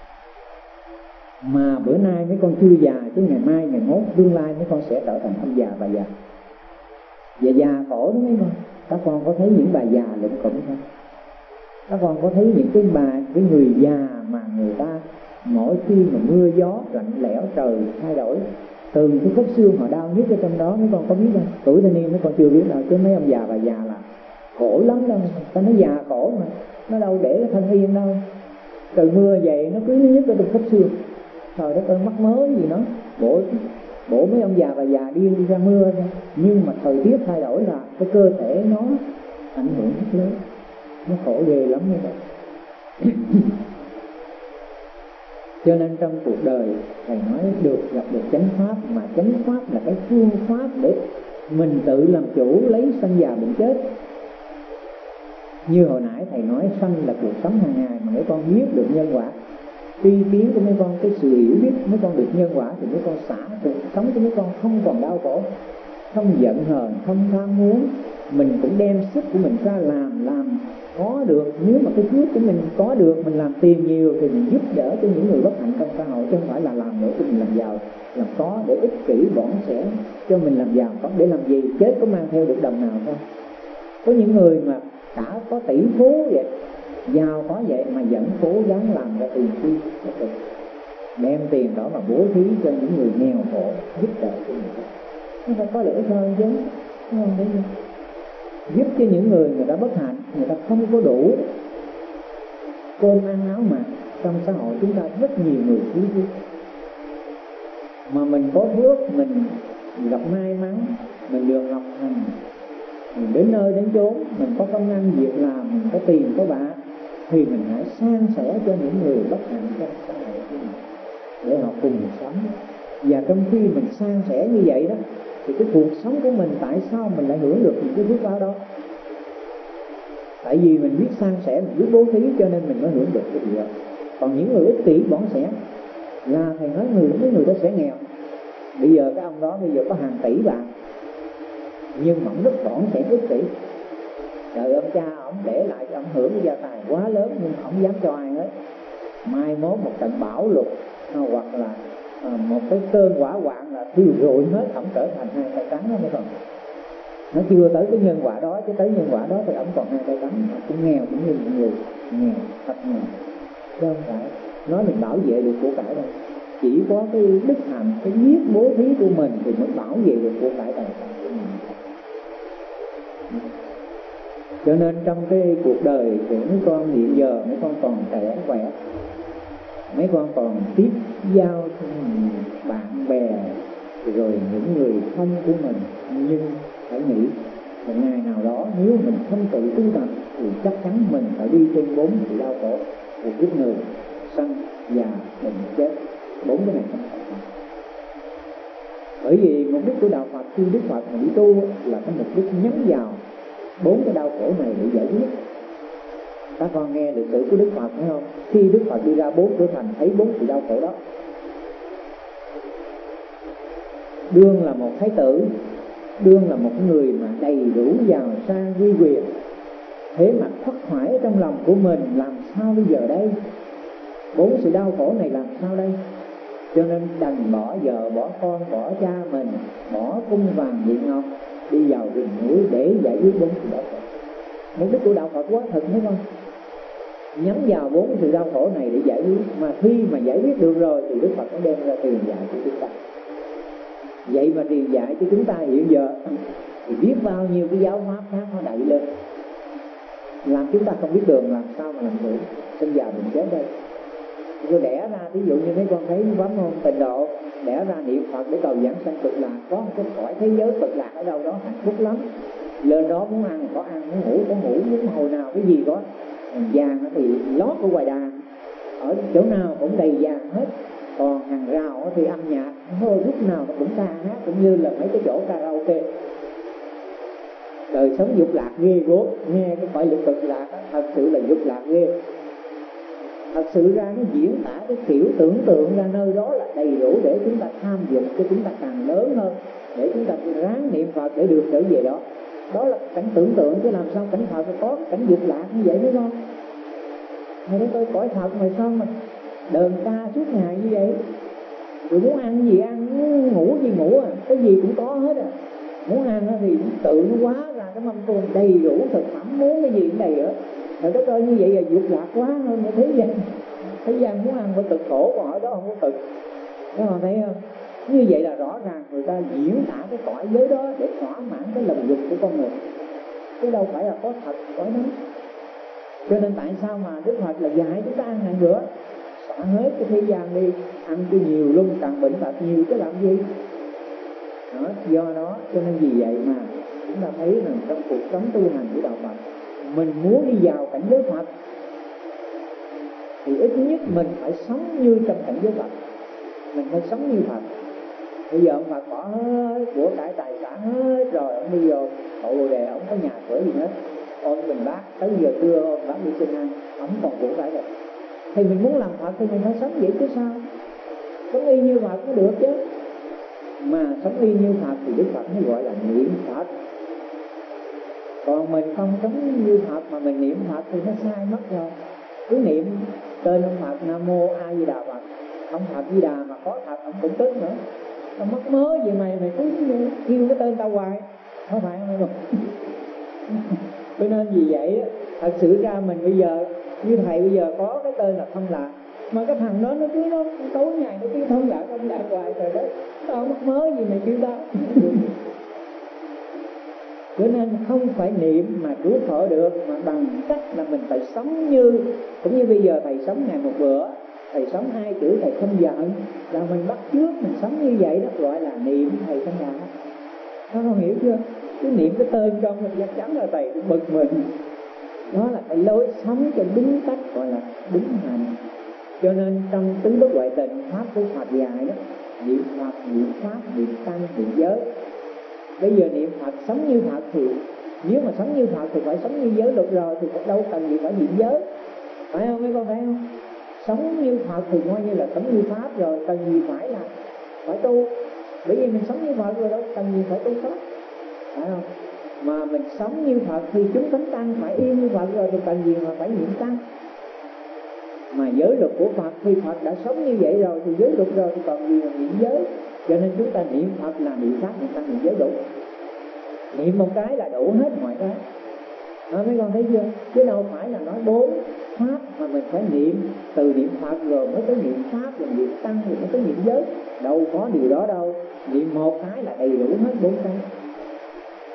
[SPEAKER 1] Mà bữa nay mấy con chưa già chứ ngày mai, ngày mốt, tương lai mấy con sẽ trở thành ông già bà già. Và già khổ đó mấy con. Các con có thấy những bà già lụm cụm không? Các con có thấy những cái người già mà người ta mỗi khi mà mưa gió lạnh lẽo trời thay đổi, từ cái khớp xương họ đau nhức ở trong đó, mấy con có biết không? Tuổi thanh niên mấy con chưa biết đâu, chứ mấy ông già bà già là khổ lắm đâu. Ta nói già khổ mà nó đâu để cái thân yên đâu. Trời mưa vậy nó cứ nhức ở trong khớp xương, trời đất ơi mắc mớ gì nó. Bộ mấy ông già bà già đi ra mưa thôi, nhưng mà thời tiết thay đổi là cái cơ thể nó ảnh hưởng rất lớn, nó khổ ghê lắm như vậy. Cho nên trong cuộc đời thầy nói được gặp được chánh pháp, mà chánh pháp là cái phương pháp để mình tự làm chủ lấy sanh già bệnh chết. Như hồi nãy thầy nói, sanh là cuộc sống hàng ngày mà mấy con biết được nhân quả. Tri kiến của mấy con, cái sự hiểu biết mấy con được nhân quả thì mấy con xả cuộc sống của mấy con không còn đau khổ, không giận hờn, không tham muốn. Mình cũng đem sức của mình ra làm có được. Nếu mà cái phước của mình có được, mình làm tiền nhiều thì mình giúp đỡ cho những người bất hạnh trong xã hội, chứ không phải là làm nữa cho mình làm giàu, làm có để ích kỷ bỏng sẻn cho mình làm giàu. Có để làm gì? Chết có mang theo được đồng nào không? Có những người mà đã có tỷ phú vậy, giàu có vậy mà vẫn cố gắng làm ra tiền chi, đem tiền đó mà bố thí cho những người nghèo khổ, giúp đỡ cho người ta. Nó phải có lẽ hơn chứ, không đấy không? Giúp cho những người ta bất hạnh, người ta không có đủ cơm ăn áo mặc. Trong xã hội chúng ta rất nhiều người thiếu thốn, mà mình có phước, mình gặp may mắn, mình được học hành, mình đến nơi đến chốn, mình có công ăn việc làm, mình có tiền có bạc, thì mình hãy san sẻ cho những người bất hạnh trong xã hội của mình để họ cùng sống. Và trong khi mình san sẻ như vậy đó, thì cái cuộc sống của mình tại sao mình lại hưởng được những cái phước báo đó? Tại vì mình biết san sẻ, mình biết bố thí, cho nên mình mới hưởng được cái điều đó. Còn những người ích kỷ bỏng sẻn là thầy nói mấy người đó sẽ nghèo. Bây giờ cái ông đó bây giờ có hàng tỷ bạc, nhưng mà ông rất bỏng sẻn ích kỷ. Đời ông cha ông để lại cho ông hưởng cái gia tài quá lớn, nhưng mà ông dám cho ai hết. Mai mốt một trận bão lụt hoặc là một cái cơn hỏa hoạn là thiêu rụi hết, ông trở thành hai tay trắng đó. Mới còn nó chưa tới cái nhân quả đó, chứ tới nhân quả đó thì ông còn hai tay trắng. Ông cũng nghèo cũng như mọi người, nghèo, thật nghèo, chứ không phải nói mình bảo vệ được của cải đâu. Chỉ có cái đức hạnh, cái biết bố thí của mình thì mới bảo vệ được của cải tài sản của mình. Cho nên trong cái cuộc đời của mấy con hiện giờ, mấy con còn trẻ khỏe, mấy con còn tiếp giao bạn bè rồi những người thân của mình, nhưng phải nghĩ một ngày nào đó nếu mình không tự tu tập thì chắc chắn mình phải đi trên 4 sự đau khổ của kiếp người: sanh, già, bệnh, chết. 4 cái này không phải. Bởi vì mục đích của đạo Phật khi Đức Phật mà đi tu là cái mục đích nhắm vào 4 cái đau khổ này để giải quyết. Các con nghe lịch sử của Đức Phật phải không? Khi Đức Phật đi ra 4 cửa thành thấy 4 sự đau khổ đó, đương là một thái tử, đương là một người mà đầy đủ giàu sang uy quyền, thế mà thất thoải trong lòng của mình, làm sao bây giờ đây? 4 sự đau khổ này làm sao đây? Cho nên đành bỏ vợ, bỏ con, bỏ cha mình, bỏ cung vàng điện ngọc, đi vào rừng núi để giải quyết 4 sự đau khổ. Mục đích của đạo Phật quá thực thấy không? Nhắm vào 4 sự đau khổ này để giải quyết. Mà khi mà giải quyết được rồi thì Đức Phật mới đem ra truyền dạy cho chúng ta. Vậy mà truyền dạy cho chúng ta hiện giờ thì biết bao nhiêu cái giáo pháp khác nó đẩy lên, làm chúng ta không biết đường làm sao mà làm được. Sinh già bệnh chết đây. Rồi đẻ ra, ví dụ như mấy con thấy pháp môn Tịnh Độ, đẻ ra niệm Phật để cầu giảng sanh cực lạc, có một cái cõi thế giới cực lạc ở đâu đó hạnh phúc lắm. Lên đó muốn ăn có ăn, muốn ngủ có ngủ, muốn hồi nào cái gì có. Vàng thì lót ở ngoài đàn, ở chỗ nào cũng đầy vàng hết. Còn hàng rào thì âm nhạc thôi, lúc nào nó cũng ca hát, cũng như là mấy cái chỗ karaoke. Đời sống dục lạc ghê gớm, nghe cái cõi cực lạc thật sự là dục lạc ghê. Thật sự ra nó diễn tả cái kiểu tưởng tượng ra nơi đó là đầy đủ để chúng ta tham dục, cho chúng ta càng lớn hơn, để chúng ta ráng niệm Phật để được trở về đó. Đó là cảnh tưởng tượng, chứ làm sao cảnh Phật có cảnh dục lạc như vậy, phải không? Mà để tôi cõi Phật mà sao mà đờn ca suốt ngày như vậy? Rồi muốn ăn gì ăn, muốn ngủ gì ngủ à, cái gì cũng có hết à. Muốn ăn thì tự nó hóa ra cái mâm cơm đầy đủ thực phẩm, muốn cái gì cũng đầy hết. Rồi đất ơi, như vậy là dục lạc quá hơn cái thế gian. Thế gian muốn ăn phải cực khổ, còn ở đó không có cực. Các bạn thấy không? Như vậy là rõ ràng người ta diễn tả cái cõi giới đó để thỏa mãn cái lòng dục của con người, chứ đâu phải là có thật cõi đó. Cho nên tại sao mà Đức Phật là dạy chúng ta ăn ngày bữa, xả hết cái thế gian đi, ăn cho nhiều luôn, càng bệnh tật nhiều chứ làm gì đó. Do đó cho nên vì vậy mà chúng ta thấy rằng trong cuộc sống tu hành của đạo Phật, mình muốn đi vào cảnh giới Phật thì ít nhất mình phải sống như trong cảnh giới Phật. Mình phải sống như Phật. Bây giờ ông Phật bỏ hết của cải tài sản hết rồi, ông đi vô Hộ Bồ Đề, ông có nhà cửa gì hết, ôm bình bát tới giờ trưa ôm bát đi xin ăn, ông còn của cải rồi. Thì mình muốn làm Phật thì mình phải sống vậy chứ sao? Sống y như Phật mới được chứ. Mà sống y như Phật thì Đức Phật mới gọi là niệm Phật. Còn mình không sống như Phật mà mình niệm Phật thì nó sai mất rồi. Cứ niệm tên ông Phật Nam Mô A Di Đà Phật, ông Phật Di Đà mà có thật ông cũng tức nữa. Tao mắc mớ gì mày cứ kêu cái tên tao hoài, không phải không? Cho nên vì vậy thật sự ra mình bây giờ như thầy bây giờ có cái tên là Thông Lạc, mà cái thằng đó nó cứ nó tối ngày nó cứ Thông Lạc hoài, trời đất, tao mắc mớ gì mày kêu tao. Cho nên không phải niệm mà cứu khổ được, mà bằng cách là mình phải sống như, cũng như bây giờ thầy sống ngày một bữa, thầy sống 2 chữ thầy không giận, là mình bắt chước mình sống như vậy đó, gọi là niệm thầy không giận. Nó không hiểu chưa? Cứ niệm cái tên trong mình chắc chắn là thầy cũng bực mình. Đó là cái lối sống cho đúng cách, gọi là đúng hành. Cho nên trong tứ bất huệ tịnh pháp của Phật dạy đó, niệm Phật, niệm Pháp, niệm Tăng, niệm giới. Bây giờ niệm Phật sống như Phật thì nếu mà sống như Phật thì phải sống như giới luật rồi, thì đâu cần gì phải niệm giới, phải không mấy con, phải không? Sống như Phật thì coi như là sống như Pháp rồi, cần gì phải là phải tu, bởi vì mình sống như Phật rồi, đâu cần gì phải tu Pháp, phải không? Mà mình sống như Phật thì chúng thánh tăng phải y như Phật rồi, thì cần gì mà phải niệm Tăng. Mà giới luật của Phật thì Phật đã sống như vậy rồi, thì giới luật rồi thì còn gì mà niệm giới. Cho nên chúng ta niệm Phật là niệm Pháp, niệm Tăng, niệm giới đủ. Niệm một cái là đủ hết mọi cái. Đó, mấy con thấy chưa? Chứ đâu phải là nói 4 Pháp mà mình phải niệm, từ niệm Phật rồi mới tới niệm Pháp, rồi niệm Tăng, rồi mới tới niệm giới. Đâu có điều đó đâu. Niệm một cái là đầy đủ hết 4 cái.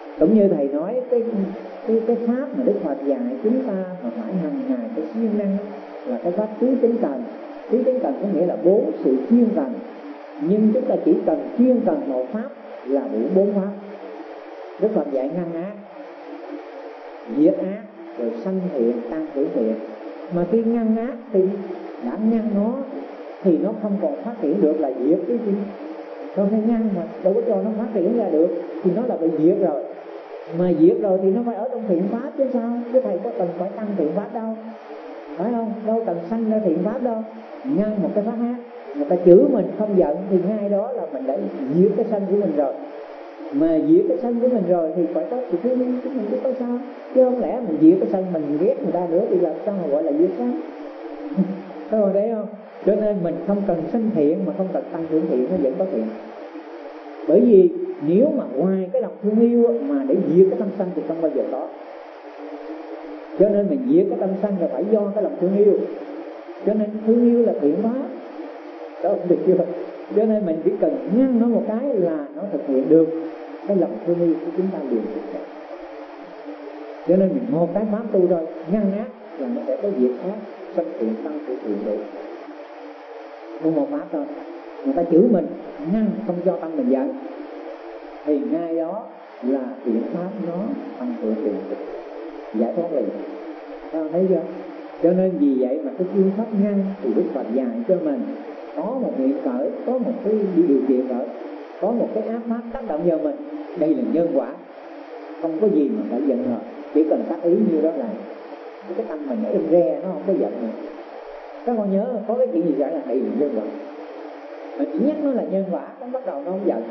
[SPEAKER 1] Cũng như thầy nói cái pháp mà Đức Phật dạy chúng ta mà phải hàng ngày cái siêng năng là cái pháp tứ chánh cần. Tứ chánh cần có nghĩa là 4 sự chuyên cần, nhưng chúng ta chỉ cần chuyên cần một pháp là đủ 4 pháp. Đức Phật dạy ngăn ác, diệt ác, rồi sanh thiện, tăng trưởng thiện. Mà khi ngăn ác thì đã ngăn nó thì nó không còn phát triển được, là diệt cái gì. Không thể ngăn mà đâu có cho nó phát triển ra được thì nó là bị diệt rồi. Mà diệt rồi thì nó phải ở trong thiện pháp chứ sao. Chứ thầy có cần phải tăng thiện pháp đâu, phải không? Đâu cần sanh ra thiện pháp đâu. Ngăn một cái pháp ác, người ta chửi mình không giận thì ngay đó là mình đã diệt cái sanh của mình rồi. Mà diệt cái sân của mình rồi thì phải có sự thương yêu của mình chứ có sao. Chứ không lẽ mình diệt cái sân mình ghét người ta nữa thì làm sao mà gọi là diệt sân. Các bạn thấy không? Cho nên mình không cần sanh thiện mà không cần tăng trưởng thiện, nó vẫn có thiện. Bởi vì nếu mà ngoài cái lòng thương yêu mà để diệt cái tâm sân thì không bao giờ có. Cho nên mình diệt cái tâm sân là phải do cái lòng thương yêu. Cho nên thương yêu là thiện pháp. Đó, được chưa? Cho nên mình chỉ cần ngăn nó một cái là nó thực hiện được cái lòng thương yêu của chúng ta liền thực hiện. Cho nên mình một cái pháp tu thôi, ngăn ác là nó sẽ có diệt ác, sanh thiện, tăng thiện đủ. Một pháp thôi. Người ta chửi mình, ngăn không cho tâm mình giận thì ngay đó là thiện pháp nó tăng thiện thiện giải thoát liền. Các bạn thấy chưa? Cho nên vì vậy mà cái phương pháp ngăn thì Đức Phật dạy cho mình có một niệm khởi, có một cái điều kiện khởi, có một cái ác pháp tác động vào mình. Đây là nhân quả, không có gì mà phải giận hờn, chỉ cần tác ý như đó là cái tâm mình nó im re, nó không có giận nữa. Các con nhớ có cái chuyện gì xảy ra đây là nhân quả. Mình chỉ nhắc nó là nhân quả, nó bắt đầu nó không giận.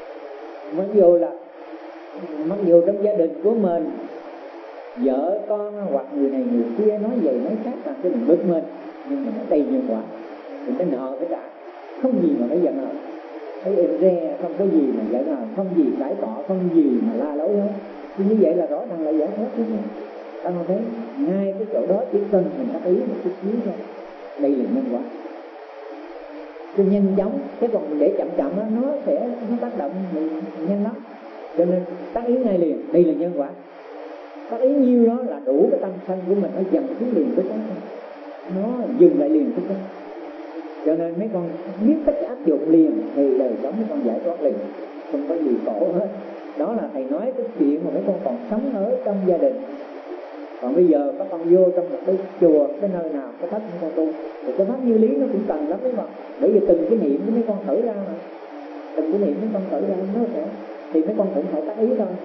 [SPEAKER 1] Mặc dù trong gia đình của mình vợ con hoặc người này người kia nói vậy nói khác làm cho mình bực mình, nhưng mà nó đầy nhân quả, mình phải nợ phải trả, không gì mà phải giận hờn. Thấy em re không có gì mà giận hờn, không gì cãi cọ, không gì mà la lối hết. Thì như vậy là rõ ràng là giải thoát đúng không? Ta không thấy ngay cái chỗ đó chỉ cần mình tác ý một chút xíu thôi, đây là nhân quả. Cho nhanh chóng, chứ còn mình để chậm chậm đó, nó tác động mình nhanh lắm. Cho nên tác ý ngay liền, đây là nhân quả. Tác ý nhiêu đó là đủ cái tâm sân của mình nó dần xuống liền tức đó, nó dừng lại liền tức đó. Cho nên mấy con biết cách áp dụng liền thì đời sống mấy con giải thoát liền, không có gì khổ hết. Đó là thầy nói cái chuyện mà mấy con còn sống ở trong gia đình. Còn bây giờ các con vô trong một cái chùa, cái nơi nào cái pháp mấy con tu thì cái pháp như lý nó cũng cần lắm mấy con. Bởi vì từng cái niệm của mấy con khởi ra mà, từng cái niệm mấy con khởi ra nó sẽ thì mấy con cũng phải tác ý thôi.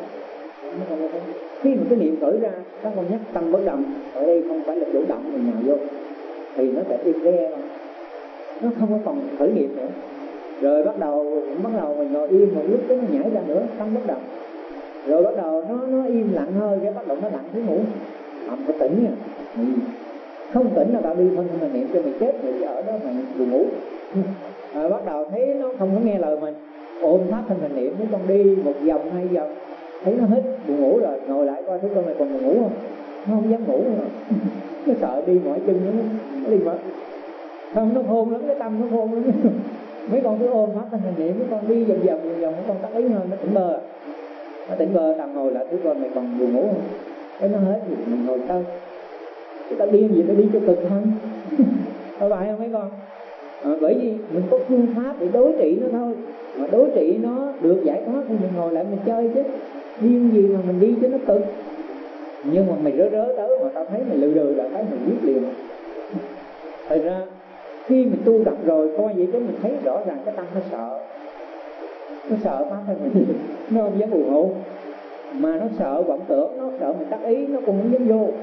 [SPEAKER 1] Khi mà cái niệm khởi ra, các con nhắc tâm bất động, ở đây không phải là chủ động mình nhào vô thì nó sẽ im re, nó không có còn khởi nghiệp nữa. Rồi bắt đầu mình ngồi im một lúc cái nó nhảy ra nữa, tâm bất động. Rồi bắt đầu nó im lặng hơi, cái bắt đầu nó lặng xuống ngủ. Không có tỉnh nha. Không tỉnh là tạo đi phân mình niệm cho mày chết rồi, chứ ở đó mày buồn ngủ. Rồi bắt đầu thấy nó không có nghe lời mình, ôm pháp thân mình niệm, mấy con đi 1 vòng 2 vòng thấy nó hết buồn ngủ rồi, ngồi lại coi thấy con mày còn buồn ngủ không. Nó không dám ngủ nữa. Nó sợ đi mỏi chân nó đi mất. Không, nó khôn lắm, cái tâm nó khôn lắm. Mấy con cứ ôm pháp thân mình niệm, mấy con đi vòng vòng mấy con tác ý hơn, nó tỉnh bơ. Nó tỉnh bơ, tầm ngồi lại thấy con mày còn buồn ngủ không. Cái nó hết thì mình ngồi tao. Cái tao điên gì tao đi cho cực hơn. Có phải không mấy con? Bởi vì mình có phương pháp để đối trị nó thôi. Mà đối trị nó được giải thoát thì mình ngồi lại mình chơi chứ. Điên gì mà mình đi cho nó cực. Nhưng mà mày rớ tới mà tao thấy mày lừ là thấy mình biết liền. Thật ra khi mình tu tập rồi coi vậy chứ mình thấy rõ ràng cái tâm nó sợ. Nó sợ pháp thân mình, nó không dám buồn ngủ. Mà nó sợ vọng tưởng, nó sợ mình tác ý, nó cũng không dám vô.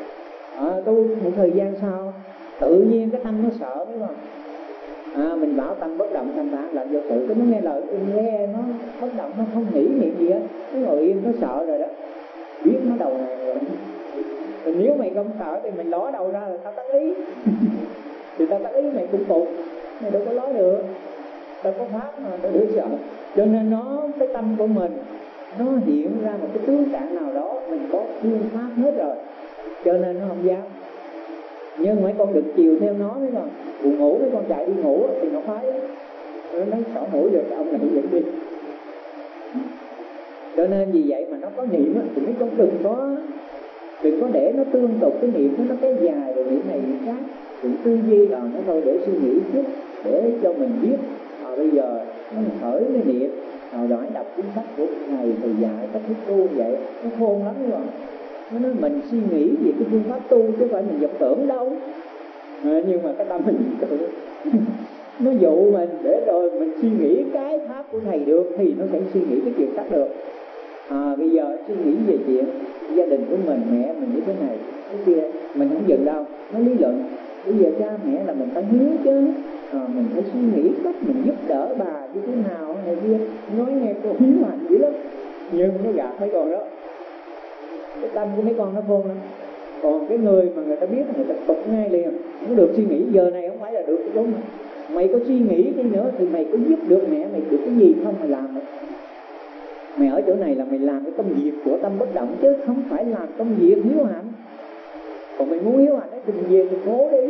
[SPEAKER 1] Tu một thời gian sau tự nhiên cái tâm nó sợ mấy con. Mình bảo tâm bất động thanh thản làm vô tự, cái nó nghe lời nghe nó bất động, nó không nghĩ niệm gì hết, nó ngồi im, nó sợ rồi đó, biết nó đầu hàng rồi. Thì nếu mày không sợ thì mình ló đầu ra là tao tác ý. Thì tao tác ý mày cũng cục, mày đâu có ló được, tao có pháp mà tao đứa sợ. Cho nên cái tâm của mình nó hiện ra một cái tướng trạng nào đó, mình có phương pháp hết rồi, cho nên nó không dám. Nhưng mấy con đừng chiều theo nó, mấy con buồn ngủ mấy con chạy đi ngủ thì nó khoái, nó nói xỏ mũi được ông này dẫn đi. Cho nên vì vậy mà nó có niệm thì mấy con đừng có để nó tương tục cái niệm nó kéo dài rồi niệm này niệm khác. Đừng tư duy nó thôi để suy nghĩ chút để cho mình biết bây giờ nó khởi nó niệm rồi hãy đọc cuốn sách của thầy dạy cách thức tu vậy. Nó khôn lắm đúng không? Nó nói mình suy nghĩ về cái phương pháp tu chứ không phải mình vọng tưởng đâu. Nhưng mà cái tâm mình tưởng nó dụ mình để rồi mình suy nghĩ cái pháp của thầy được thì nó sẽ suy nghĩ cái chuyện khác được. Bây giờ suy nghĩ về chuyện gia đình của mình, mẹ mình như thế này cái kia, mình không dừng đâu, nó lý luận. Bây giờ cha mẹ là mình phải hiếu chứ, mình phải suy nghĩ cách mình giúp đỡ bà như thế nào này kia. Nói nghe cô hiếu hạnh dữ lắm, nhưng nó gạt mấy con đó. Cái tâm của mấy con nó khôn lắm. Còn cái người mà người ta biết người ta tục ngay liền, không được suy nghĩ. Giờ này không phải là được cái đúng mà. Mày có suy nghĩ đi nữa thì mày có giúp được mẹ mày được cái gì không, mày làm được. Mày ở chỗ này là mày làm cái công việc của tâm bất động chứ không phải làm công việc hiếu hạnh. Còn mày muốn hiếu hạnh ấy thì mình về thành phố đi.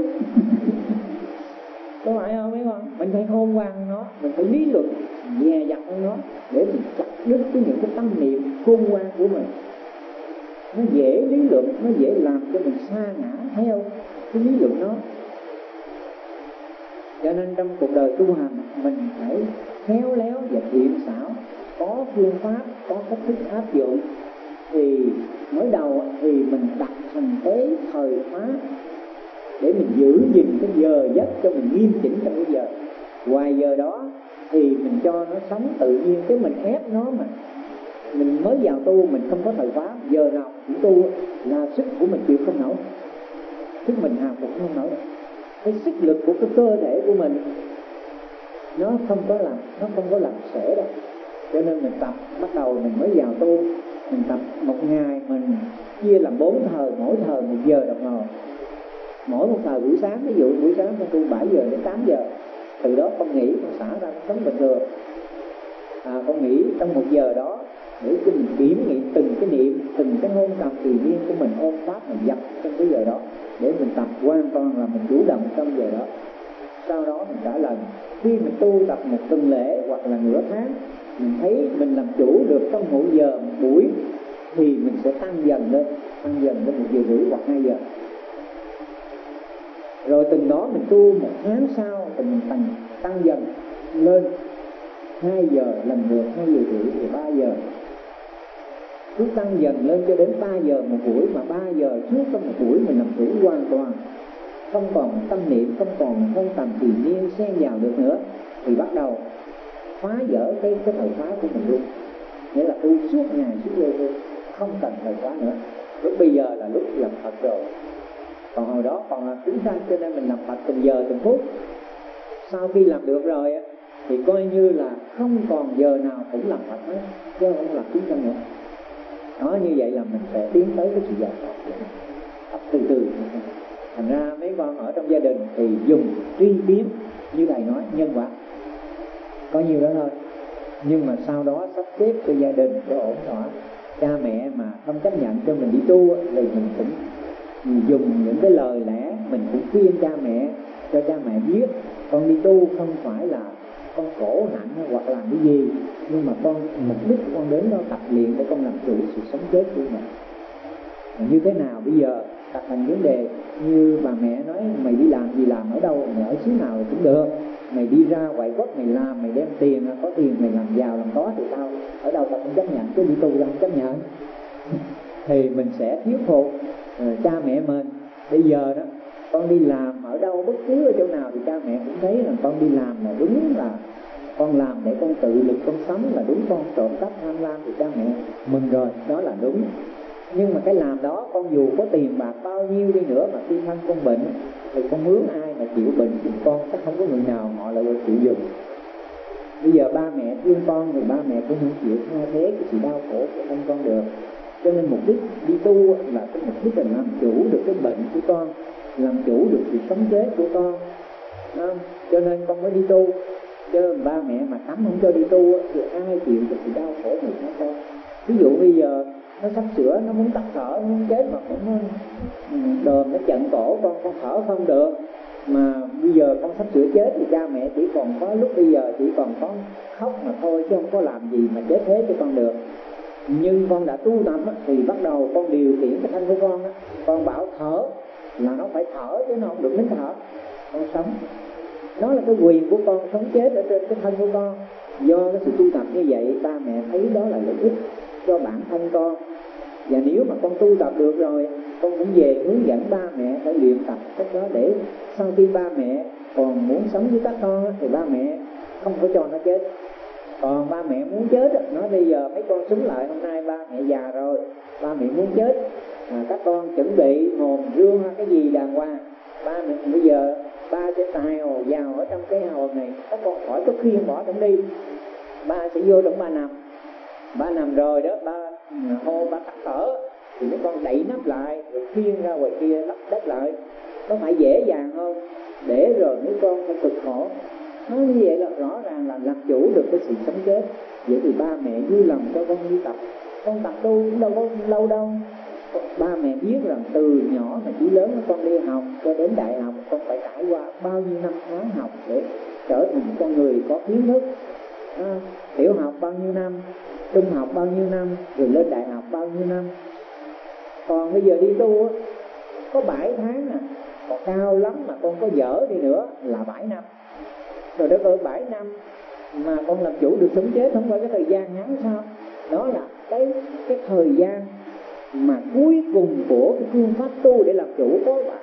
[SPEAKER 1] Có phải không mấy con? Mình phải khôn ngoan nó, mình phải lý luận dè dặt hơn nó để mình chặt đứt với những cái tâm niệm khôn ngoan của mình. Nó dễ lý luận, nó dễ làm cho mình sa ngã theo cái lý luận nó. Cho nên trong cuộc đời tu hành mình phải khéo léo và thiện xảo, có phương pháp, có cách thức áp dụng. Thì mới đầu thì mình đặt thành cái thời khóa để mình giữ gìn cái giờ giấc cho mình nghiêm chỉnh trong cái giờ. Ngoài giờ đó thì mình cho nó sống tự nhiên, chứ mình ép nó mà. Mình mới vào tu mình không có thời khóa, giờ nào cũng tu là sức của mình chịu không nổi, sức mình hào cũng không nổi. Cái sức lực của cái cơ thể của mình nó không có làm sẻ đâu. Cho nên mình tập, bắt đầu mình mới vào tu, mình tập một ngày mình chia làm 4 thời, mỗi thời 1 giờ đồng hồ. Mỗi một thời buổi sáng, ví dụ buổi sáng con tu 7 giờ đến 8 giờ, từ đó con nghỉ, con xả ra con sống bình thường. Con nghỉ trong 1 giờ đó để cho mình kiểm nghiệm từng cái niệm, từng cái hôn trầm tùy duyên của mình, ôm pháp mình dập trong cái giờ đó để mình tập hoàn toàn là mình chủ động trong giờ đó. Sau đó mình trả lần. Khi mình tu tập một tuần lễ hoặc là nửa tháng, mình thấy mình làm chủ được trong mỗi giờ một buổi thì mình sẽ tăng dần lên 1 giờ rưỡi hoặc 2 giờ. Rồi từng đó mình tu 1 tháng sau thì mình tăng dần lên 2 giờ, lần lượt 2 giờ rưỡi rồi 3 giờ. Cứ tăng dần lên cho đến 3 giờ một buổi, mà 3 giờ trước trong một buổi mình làm chủ hoàn toàn, không còn tâm niệm, không còn hôn trầm tùy nhiên xen vào được nữa, thì bắt đầu phá vỡ cái thời khóa của mình luôn. Nghĩa là tu suốt ngày suốt đêm luôn, không cần thời khóa nữa. Lúc bây giờ là lúc làm Phật rồi. Còn hồi đó còn là chúng sanh, cho nên mình làm Phật từng giờ từng phút. Sau khi làm được rồi thì coi như là không còn giờ nào cũng làm Phật hết, chứ không làm chúng sanh nữa. Đó, như vậy là mình sẽ tiến tới cái sự giải thoát, tập từ từ. Thành ra mấy con ở trong gia đình thì dùng tri kiến như thầy nói, nhân quả có nhiêu đó thôi. Nhưng mà sau đó sắp xếp cho gia đình cho ổn thỏa. Cha mẹ mà không chấp nhận cho mình đi tu thì mình cũng dùng những cái lời lẽ, mình cũng khuyên cha mẹ, cho cha mẹ biết con đi tu không phải là con khổ hạnh hoặc làm cái gì, nhưng mà con mục đích con đến đó tập luyện để con làm chủ sự sống chết của mình. Như thế nào bây giờ đặt thành vấn đề như bà mẹ nói, mày đi làm gì làm ở đâu, mày ở xứ nào cũng được, mày đi ra ngoại quốc mày làm, mày đem tiền, có tiền mày làm giàu làm có thì tao ở đâu tao cũng chấp nhận, chứ đi tu tao không chấp nhận. Thì mình sẽ thuyết phục cha mẹ mình. Bây giờ đó con đi làm ở đâu, bất cứ ở chỗ nào thì cha mẹ cũng thấy là con đi làm là đúng, là con làm để con tự lực con sống là đúng, con trộm cắp tham lam thì cha mẹ mừng rồi, đó là đúng. Nhưng mà cái làm đó con dù có tiền bạc bao nhiêu đi nữa mà khi thân con bệnh thì con mướn ai mà chịu bệnh thì con chắc không có người nào họ lại chịu dùng. Bây giờ ba mẹ thương con thì ba mẹ cũng không chịu thay thế cái sự đau khổ của thân con được. Cho nên mục đích đi tu là cái mục đích là làm chủ được cái bệnh của con, làm chủ được sự sống chết của con. Cho nên con mới đi tu. Chứ ba mẹ mà cấm không cho đi tu thì ai chịu được sự đau khổ này của con. Ví dụ bây giờ nó sắp sửa, nó muốn tắt thở, nó muốn chết mà nó đờm, nó chặn cổ con thở không được. Mà bây giờ con sắp sửa chết thì cha mẹ chỉ còn có lúc bây giờ chỉ còn có khóc mà thôi, chứ không có làm gì mà chết thế cho con được. Nhưng con đã tu tập thì bắt đầu con điều khiển cái thân của con bảo thở là nó phải thở chứ nó không được nín thở, con sống. Đó là cái quyền của con sống chết ở trên cái thân của con. Do cái sự tu tập như vậy, ba mẹ thấy đó là lợi ích cho bản thân con. Và nếu mà con tu tập được rồi, con cũng về hướng dẫn ba mẹ phải luyện tập cách đó, để sau khi ba mẹ còn muốn sống với các con thì ba mẹ không có cho nó chết. Còn ba mẹ muốn chết, nói bây giờ mấy con súng lại, hôm nay ba mẹ già rồi, ba mẹ muốn chết, các con chuẩn bị hồn rương hay cái gì đàng hoàng, ba mẹ bây giờ ba sẽ tài hồ vào ở trong cái hồn này, các con khỏi có khuyên bỏ trong đi, ba sẽ vô trong ba nằm rồi đó, ba hô ba tắt thở thì mấy con đẩy nắp lại rồi khiêng ra ngoài kia lấp đất lại, có phải dễ dàng không? Để rồi mấy con phải cực khổ. Nói như vậy là rõ ràng là làm chủ được cái sự sống chết. Vậy thì ba mẹ vui lòng cho con đi tập. Con tập tu cũng đâu có lâu đâu. Ba mẹ biết rằng từ nhỏ mà chỉ lớn con đi học cho đến đại học, con phải trải qua bao nhiêu năm tháng học để trở thành con người có kiến thức. Tiểu học bao nhiêu năm, trung học bao nhiêu năm, rồi lên đại học bao nhiêu năm. Còn bây giờ đi tu có 7 tháng còn cao lắm mà con có dở đi nữa là 7 năm. Rồi đó cỡ 7 năm mà con làm chủ được sống chết, không phải cái thời gian ngắn sao? Đó là cái thời gian mà cuối cùng của cái phương pháp tu để làm chủ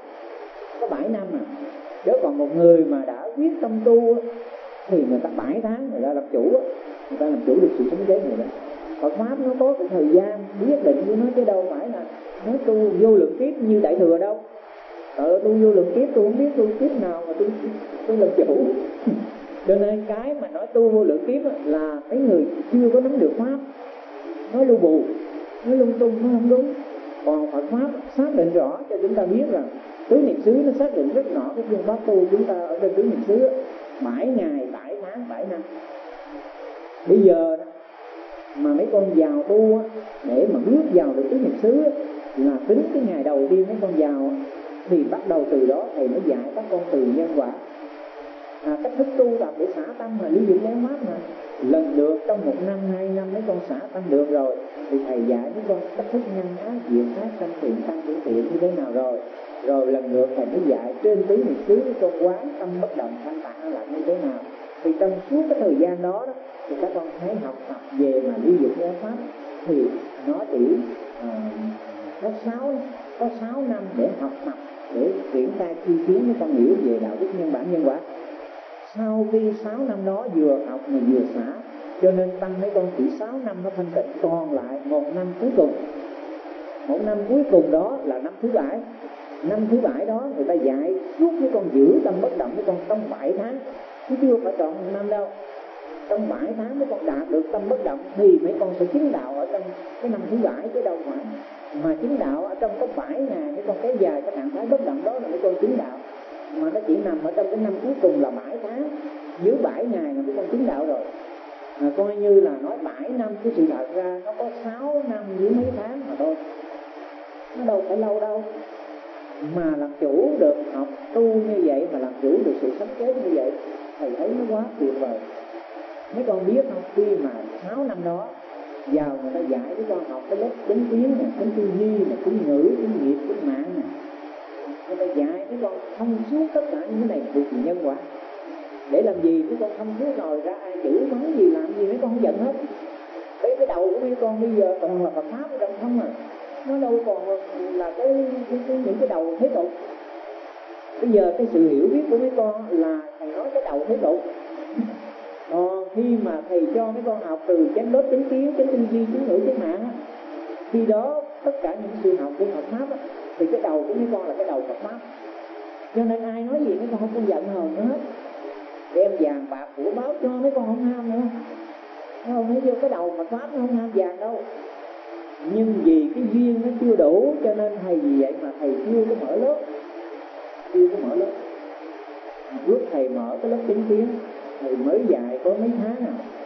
[SPEAKER 1] có 7 năm Chứ còn một người mà đã quyết tâm tu thì người ta 7 tháng người ta làm chủ người ta làm chủ được sự sống chết người đó. Phật pháp nó có cái thời gian quyết định của nó, chứ đâu phải là nó tu vô lượng kiếp như đại thừa đâu. Tu vô lượng kiếp tôi không biết tu kiếp nào mà tôi làm chủ. Cho nên cái mà nói tu vô lượng kiếp là mấy người chưa có nắm được pháp, nói lưu bù, nói lung tung, nó không đúng. Còn Phật pháp xác định rõ cho chúng ta biết rằng tứ niệm xứ nó xác định rất rõ cái phương pháp tu chúng ta ở trên tứ niệm xứ 7 ngày 7 tháng 7 năm. Bây giờ mà mấy con vào tu để mà bước vào được tứ niệm xứ là tính cái ngày đầu tiên mấy con vào thì bắt đầu từ đó thầy mới dạy các con từ nhân quả, cách thức tu tập để xả tâm là lý dụng léo mát mà. Lần lượt trong 1 năm 2 năm mấy con xả tâm được rồi thì thầy dạy mấy con cách thức nhân ác diệt ác sanh thiện tăng tử thiện như thế nào rồi lần lượt thầy mới dạy trên tứ niệm xứ mấy con quán tâm bất động thanh tạng là như thế nào. Thì trong suốt cái thời gian đó thì các con thấy học tập về mà lý dụng léo pháp thì nó chỉ có 6 năm để học tập, để triển khai chi kiến mấy con hiểu về đạo đức nhân bản nhân quả. Sau khi 6 năm đó vừa học mà vừa xả, cho nên tăng mấy con chỉ 6 năm nó thanh tịnh, còn lại 1 năm cuối cùng. 1 năm cuối cùng đó là năm thứ 7. Năm thứ 7 đó người ta dạy suốt mấy con giữ tâm bất động mấy con trong 7 tháng, chứ chưa phải trọn 1 năm đâu. Trong 7 tháng mấy con đạt được tâm bất động thì mấy con sẽ chứng đạo ở trong cái năm thứ 7 chứ đâu phải. Mà chứng đạo ở trong có 7 ngày mấy con kéo dài cái trạng thái bất động đó là mấy con chứng đạo. Mà nó chỉ nằm ở trong cái năm cuối cùng là 7 tháng, dưới 7 ngày là mấy con chứng đạo rồi. Coi như là nói 7 năm, cái sự thật ra nó có 6 năm dưới mấy tháng mà thôi, nó đâu phải lâu đâu. Mà làm chủ được học tu như vậy, mà làm chủ được sự sống chết như vậy, thầy thấy nó quá tuyệt vời. Mấy con biết không, khi mà 6 năm đó vào người ta dạy với con học cái lớp chánh kiến này, chánh tư duy này, chánh ngữ, chánh nghiệp, chánh mạng này, người ta dạy mấy con thông suốt tất cả những cái này thuộc về nhân quả. Để làm gì? Mấy con thông suốt rồi ra ai chửi mắng gì làm gì mấy con không giận hết. Cái đầu của mấy con bây giờ toàn là Phật pháp ở trong không nó đâu còn là những cái đầu thế tục. Bây giờ cái sự hiểu biết của mấy con là thầy nói cái đầu thế tục. Còn khi mà thầy cho mấy con học từ chánh lớp chánh kiến, chánh tư duy, chánh ngữ, chánh mạng khi đó tất cả những sự học của Phật pháp thì cái đầu của mấy con là cái đầu Phật pháp. Cho nên ai nói gì mấy con không giận hờn nữa hết. Đem vàng bạc của báo cho mấy con không ham nữa. Không thấy vô cái đầu Phật pháp nó không ham vàng đâu. Nhưng vì cái duyên nó chưa đủ cho nên thầy vì vậy mà thầy chưa có mở lớp. Lúc thầy mở cái lớp chánh kiến thầy mới dạy có mấy tháng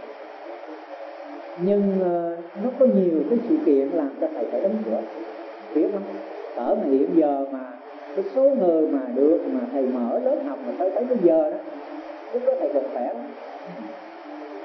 [SPEAKER 1] nhưng nó có nhiều cái sự kiện làm cho thầy phải đóng cửa. Biết không? Cỡ mà hiện giờ mà cái số người mà được mà thầy mở lớp học mà tới bây giờ đó, lúc đó thầy còn khỏe lắm.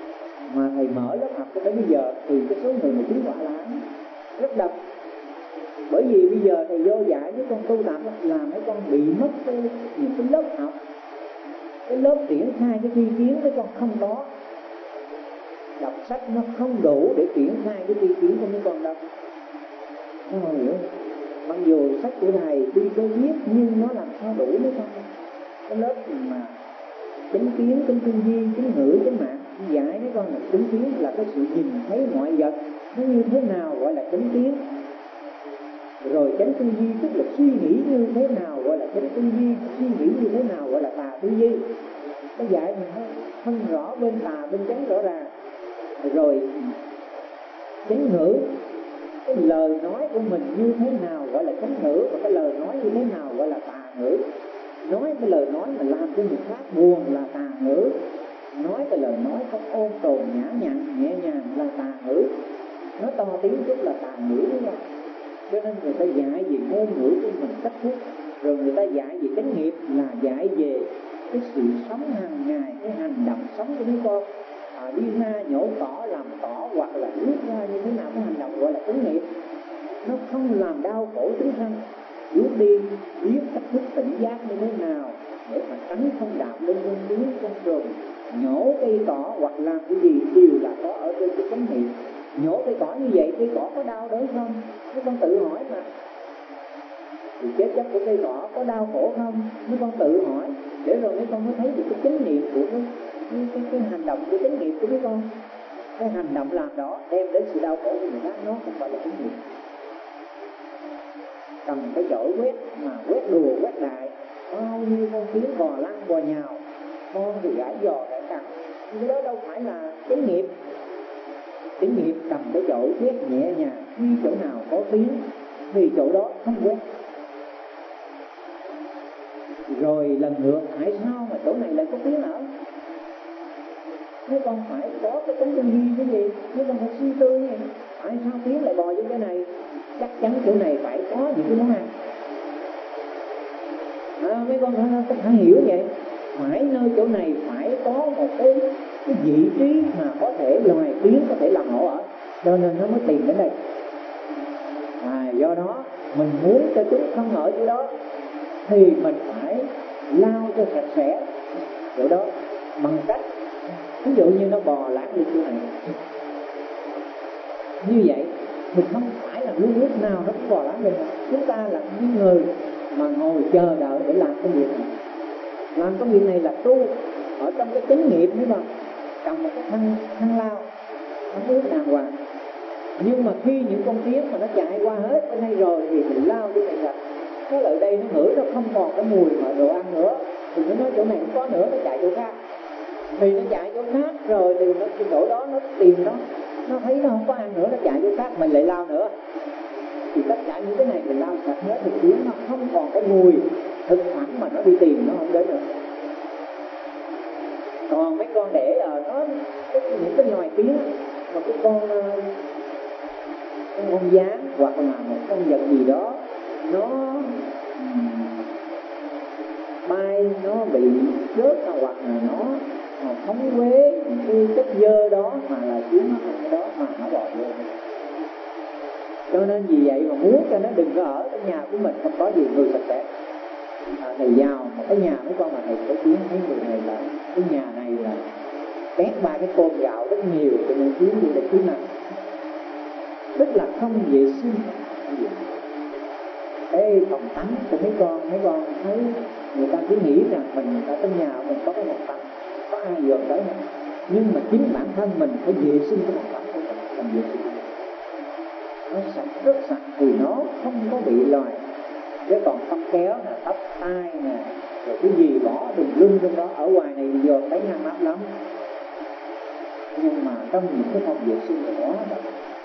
[SPEAKER 1] mà thầy mở lớp học cho tới bây giờ thì cái số người mà chứng quả là rất đông. Bởi vì bây giờ thầy vô dạy với con tu tập làm mấy con bị mất những cái lớp học, cái lớp triển khai cái tri kiến mấy con không có, đọc sách nó không đủ để triển khai cái tri kiến của mấy con đâu. Nó không hiểu. Mặc dù sách của thầy tuy có viết nhưng nó làm sao đủ mấy con. Cái lớp mà chánh kiến, chánh tư duy, chánh ngữ, chánh mạng dạy mấy con là chánh kiến là cái sự nhìn thấy mọi vật nó như thế nào gọi là chánh kiến. Rồi chánh tư duy tức là suy nghĩ như thế nào gọi là chánh tư duy, suy nghĩ như thế nào gọi là tà tư duy. Nó dạy mình phân rõ bên tà bên chánh rõ ràng. Rồi chánh ngữ, cái lời nói của mình như thế nào gọi là chánh ngữ, và cái lời nói như thế nào gọi là tà ngữ. Nói cái lời nói mà làm cho người khác buồn là tà ngữ. Nói cái lời nói không ôn tồn nhã nhặn nhẹ nhàng là tà ngữ. Nói to tiếng chút là tà ngữ đúng không? Cho nên người ta dạy về ngôn ngữ của mình cách thức. Rồi người ta dạy về chánh nghiệp là dạy về cái sự sống hàng ngày, cái hành động sống của mấy con. Đi ra nhổ cỏ làm cỏ, hoặc là bước ra như thế nào, cái hành động gọi là chánh nghiệp. Nó không làm đau khổ chúng sanh. Bước đi biết cách thức tỉnh giác như thế nào để mà tránh không đạp lên con kiến, con trùng. Nhổ cây cỏ hoặc làm cái gì đều là có ở trên cái chánh nghiệp. Nhổ cây cỏ như vậy, cây cỏ có đau đớn không? Mấy con tự hỏi mà. Thì chết chóc của cây cỏ có đau khổ không? Mấy con tự hỏi, để rồi mấy con mới thấy được cái chánh niệm của cái hành động của chánh nghiệp của mấy con. Cái hành động làm đó đem đến sự đau khổ của người khác, nó không phải là chánh nghiệp. Cầm cái chổi quét mà quét đùa quét đại, bao nhiêu con kiến bò lăn bò nhào, con thì gãi giò gãi cẳng, cái đó đâu phải là chánh nghiệp. Chánh nghiệp cầm cái chổi quét nhẹ nhàng, khi chỗ nào có tiếng thì chỗ đó không quét. Rồi lần ngược, tại sao mà chỗ này lại có tiếng ở? Mấy con phải có cái chánh tư duy cái gì? Mấy con phải suy tư gì? Tại sao tiếng lại bò vô cái này? Chắc chắn chỗ này phải có những cái món ăn. Mấy con phải hiểu vậy. Phải nơi chỗ này phải có một cái vị trí mà có thể loài tiếng có thể làm ổ ở, cho nên nó mới tìm đến đây. Do đó mình muốn cho chúng không ở chỗ đó thì mình phải lau cho sạch sẽ chỗ đó bằng cách ví dụ như nó bò lát lên chỗ này như vậy thì không phải là lúc nào nó cũng bò lát lên. Chúng ta là những người mà ngồi chờ đợi để làm công việc này. Làm công việc này là tu ở trong cái chánh nghiệp đấy mà, cầm một cái khăn lau nó ướt đàng hoàng. Nhưng mà khi những con kiến mà nó chạy qua hết bên đây rồi thì mình lao chỗ này sạch. Nó lại đây nó ngửi nó không còn cái mùi mà đồ ăn nữa thì nó nói chỗ này không có nữa, nó chạy chỗ khác. Thì nó chạy chỗ khác rồi thì nó chỗ đó nó tìm nó thấy nó không có ăn nữa, nó chạy chỗ khác, mình lại lao nữa. Thì tất cả những cái này mình lao sạch hết thì kiến nó không còn cái mùi thực phẩm mà nó đi tìm, nó không đến nữa. Còn mấy con để nó những cái loài kiến mà cái con gián hoặc là một con vật gì đó nó bay nó bị rớt hoặc là nó phóng quế cái chất dơ đó mà là kiến nó ăn cái đó mà nó bò vô. Cho nên vì vậy mà muốn cho nó đừng có ở trong nhà của mình không có gì người sạch sẽ. Thầy vào một cái nhà mấy con mà thầy có kiến mấy người này là cái nhà này là két 3 cái côn gạo rất nhiều, cho nên kiến vô đây kiến nào rất là không vệ sinh. Ê, phòng tắm của mấy con thấy người ta cứ nghĩ rằng mình ở trong nhà mình có cái phòng tắm, có ai dọn tới không? Nhưng mà chính bản thân mình phải vệ sinh cái phòng tắm của mình, cần vệ sinh nó sạch, rất sạch thì nó không có bị loài. Chứ còn tóc kéo nè, tóc tai nè, rồi cái gì bỏ đùng lưng trong đó, ở ngoài này giờ thấy ngăn nắp lắm, nhưng mà trong những cái phòng vệ sinh là quá đậm.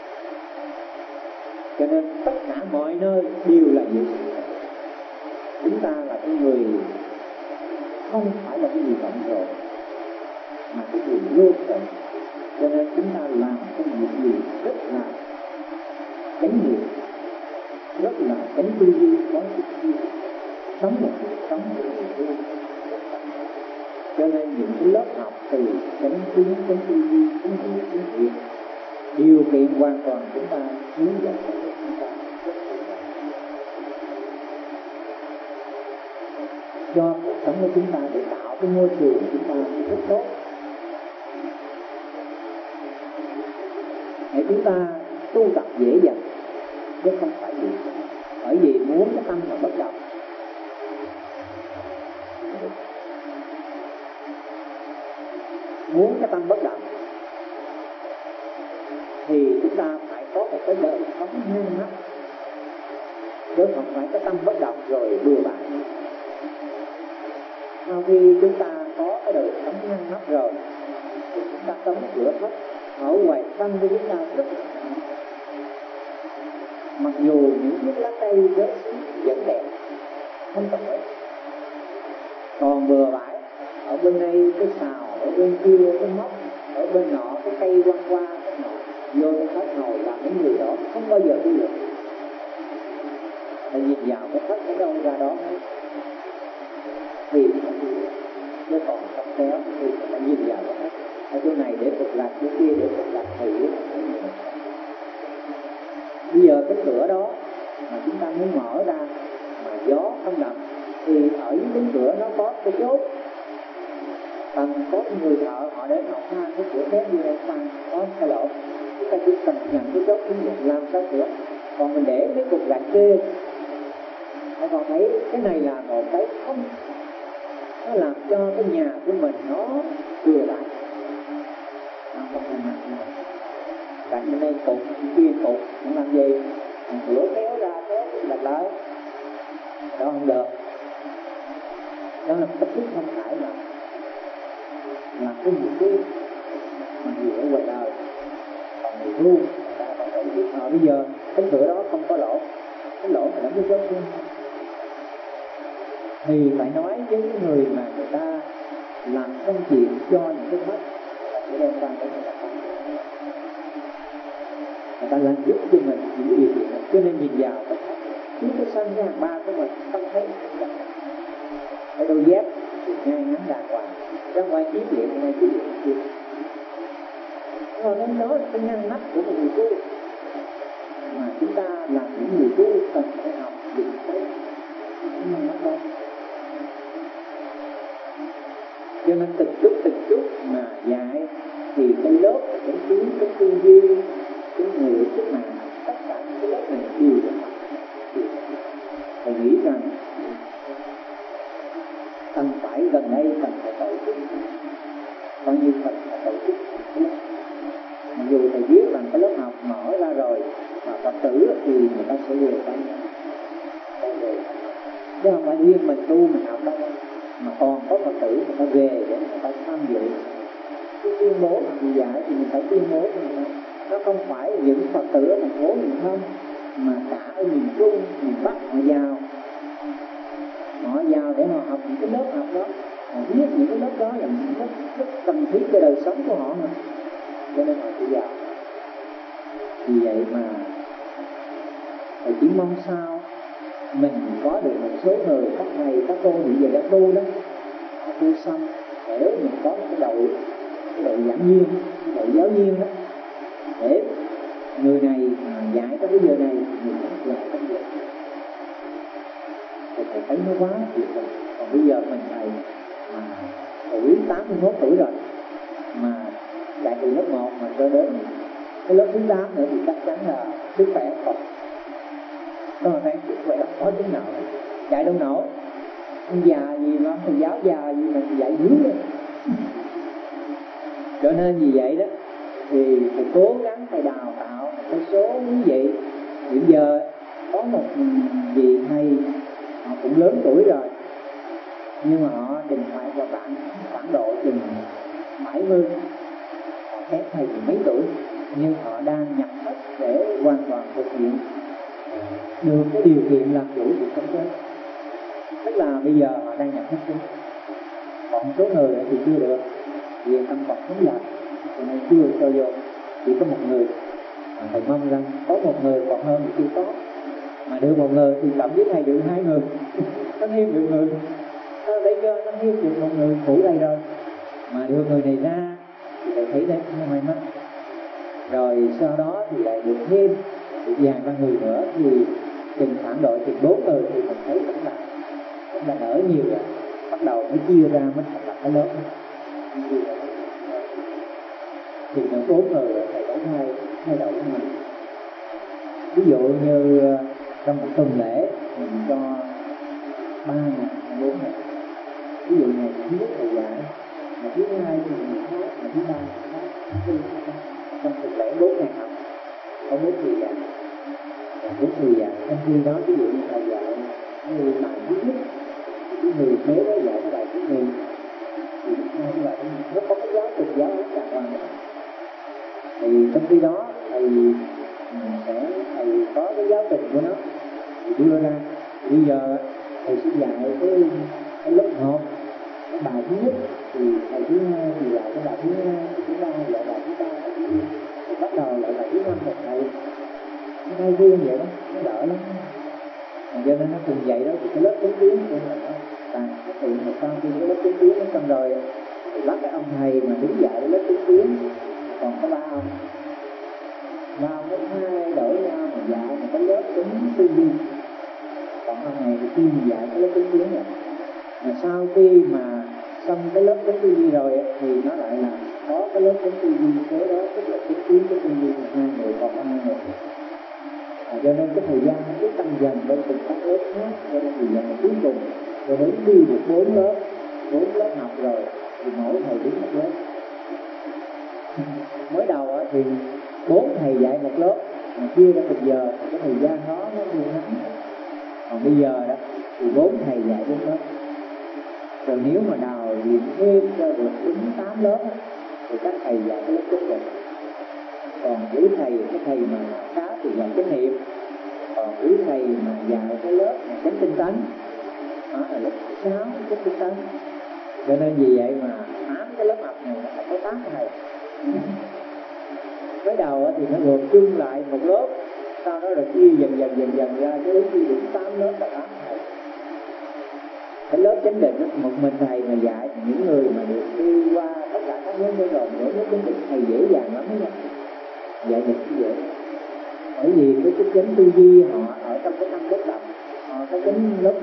[SPEAKER 1] Cho nên tất cả mọi nơi đều là vệ sinh. Chúng ta là cái người không phải là cái gì bận rộn mà cái người vô tình, cho nên chúng ta làm cái việc gì rất là chánh niệm, rất là chánh tư duy, có tư duy, sống một cuộc sống của người vô. Cho nên những cái lớp học từ chánh kiến, chánh tư duy, chánh tư, chánh thiện điều kiện hoàn toàn chúng ta hướng dẫn chúng ta cho cuộc sống của chúng ta, để tạo cái môi trường của chúng ta rất tốt, để chúng ta tu tập dễ dàng chứ không phải gì. Bởi vì muốn cái tâm mà bất động, muốn cái tâm bất động thì chúng ta phải có một cái đời sống ngăn nắp, chứ không phải cái tâm bất động rồi bừa bãi. Sau khi chúng ta có cái đời sống ngăn nắp rồi thì chúng ta đóng cửa thất ở ngoài tâm của chúng ta rất là mặc dù những chiếc lá cây rớt xuống vẫn đẹp, không cần hết. Còn bừa bãi, ở bên đây cái xào, ở bên kia cái móc, ở bên nọ cái cây quăng qua cái nọ, vô cái thất ngồi làm những người đó không bao giờ tu được. Tại nhìn vào cái thất ở đâu ra đó hết, thì chứ còn không khéo thì ta nhìn vào cái thất ở chỗ này để phục lạc, chỗ kia để phục lạc, thì bây giờ cái cửa đó mà chúng ta muốn mở ra mà gió không đập, thì ở dưới cánh cửa nó có cái chốt, cần có người thợ họ đến họ pha cái cửa thép vô đây, pha có cái lỗ, chúng ta chỉ cần nhận cái chốt như vậy làm sao cửa. Còn mình để mấy cục gạch kia, các con thấy cái này là một cái không, nó làm cho cái nhà của mình nó vừa lại, nó không có nặng nào. Gạch bên đây cục, kia cục, nó làm gì? Cửa kéo ra kéo lật lại, đó không được. Đó là cách thức không phải là cái gì cái mà gì ở ngoài đời. Còn người tu người ta phải tự biết bây giờ cái cửa đó không có lỗ, cái lỗ phải đóng cái chốt xuống, thì phải nói với cái người mà người ta làm công chuyện cho những cái thất, người ta sẽ đem qua để người ta làm giúp cho mình những cái điều kiện đó. Cho nên nhìn vào cái thất trước cái sân cái hàng ba của mình không thấy cái đôi dép thì ngay ngắn đàng hoàng, ra ngoài chiếc điện này chiếc điện kia. Nên đó là cái ngăn nắp của một người tu mà chúng ta làm những người tu cần phải học những cái ngăn nắp đó. Cho nên từng chút mà dạy thì cái lớp cái kiến, cái tư duy, cái người, cái mạng, tất cả những cái lớp này đều được học. Thầy nghĩ rằng cần phải gần đây cần phải tổ chức bao nhiêu phần phải tổ chức lớp. Mặc dù thầy biết rằng cái lớp học mở ra rồi mà Phật tử thì người ta sẽ về đây, chứ không phải riêng mình tu mình học đâu, mà còn có Phật tử người ta về để người ta tham dự cái tuyên bố gì dạy thì mình phải tuyên bố cho người ta. Nó không phải những Phật tử ở thành phố miền Nam mà cả ở miền Trung, miền Bắc họ vào để họ học những cái lớp học đó, họ biết những cái lớp đó là những lớp rất cần thiết cho đời sống của họ mà, cho nên họ chỉ vào. Vì vậy mà thầy chỉ mong sao mình có được một số người, các thầy các cô hiện giờ đang tu đó, họ tu xong để mình có một cái đội giảng viên, cái đội giáo viên đó, để người này dạy trong cái giờ này thì người khác dạy trong giờ. Thì thầy thấy nó quá tuyệt vời. Còn bây giờ mình thầy mà tuổi 81 tuổi rồi mà dạy từ lớp 1 mà cho đến cái lớp thứ 8 nữa thì chắc chắn là sức khỏe không. Có thấy sức khỏe có tính nào dạy đâu nổi. Ông già gì mà thầy giáo già gì mà dạy dữ vậy. Cho nên vì vậy đó thì thầy cố gắng thầy đào tạo một cái số quý vị. Hiện giờ có một vị thầy họ cũng lớn tuổi rồi, nhưng mà họ trình bày và bản độ chừng 70, họ kém thầy mấy tuổi, nhưng họ đang nhập thức để hoàn toàn thực hiện được cái điều kiện làm chủ của không chế. Tức là bây giờ họ đang nhập thức chính, còn số người thì chưa được, vì tâm còn sống lại, cho nên chưa cho vô. Chỉ có một người, thầy mong rằng có một người còn hơn thì chưa có, mà được một người thì cộng với thầy được 2 người, có thêm được người, để cho nó hiếp được một người phụ đây rồi, mà đưa người này ra thì lại thấy đấy nó may mắn. Rồi sau đó thì lại được thêm được vài ba người nữa, thì chừng khoảng độ chừng 4 người thì mình thấy cũng là đỡ nhiều rồi. Bắt đầu mới chia ra mới thành lập cái lớp đó. Thì những 4 người thầy đổi thay đổi nhau. Ví dụ như trong một tuần lễ mình cho 3 ngày, 4 ngày. Ví dụ ngày thứ nhất thầy dạy, ngày thứ hai thì mình khác, ngày thứ ba khác. Trong tuần lễ 4 ngày học có 4 thời gian. 4 thời gian trong khi đó, ví dụ như thầy dạy như bài thứ nhất, cái người kế đó dạy cái bài thứ nhì, thì cái bài thứ nhì nó có cái giáo trình giáo án đàng hoàng. Thì trong khi đó thầy có cái giáo trình của nó thì đưa ra. Bây giờ thầy sẽ dạy cái lớp 1 cái bài thứ nhất, thì thầy thứ hai thì dạy cái bài thứ hai, thứ ba dạy bài thứ ba, thì bắt đầu lại bài thứ 5 một thầy. Nó thay phiên vậy đó, nó đỡ lắm. Cho nên nó cùng vậy đó, thì cái lớp chứng kiến cũng là nó càng phát triển. Mà sau khi cái lớp chứng kiến nó xong rồi thì bắt cái ông thầy mà đứng dạy cái lớp chứng kiến còn có 3 ông. 3 ông lớp 2 đổi nhau mà dạy một cái lớp tính tư duy, còn ông này thì chuyên dạy cái lớp chứng kiến rồi. Mà sau khi mà xong cái lớp tính tư duy rồi thì nó lại là có cái lớp tính tư duy kế đó, tức là chứng kiến cái tư duy của 2 người, còn có 2 người. Cho nên cái thời gian nó cứ tăng dần lên từng các lớp khác, cho nên thời gian cuối cùng cho đến khi được 4 lớp học rồi thì mỗi thầy đứng một lớp. Mới đầu thì 4 thầy dạy một lớp mà chia ra từng giờ, thì cái thời gian đó nó hơi ngắn. Còn bây giờ đó thì 4 thầy dạy 4 lớp. Rồi nếu mà đào luyện thêm cho được đến 8 lớp thì các thầy dạy cái lớp chánh định. Còn quý thầy, cái thầy mà khá thì dạy chánh niệm, còn quý thầy mà dạy cái lớp chánh tinh tấn đó là lớp 6 chánh tinh tấn. Cho nên vì vậy mà 8 cái lớp học này nó phải có 8 thầy. Mới đầu thì nó gộp chung lại một lớp, sau đó rồi chia dần dần ra, cho đến khi đến 8 lớp là 8 thầy. Cái lớp chánh định một mình thầy mà dạy, những người mà được đi qua tất cả các nhóm rồi mỗi lớp chánh định thầy dễ dàng lắm đó nha. Dạy được cũng dễ, bởi vì cái chánh tư duy họ ở trong cái tâm bất động, họ có chánh lớp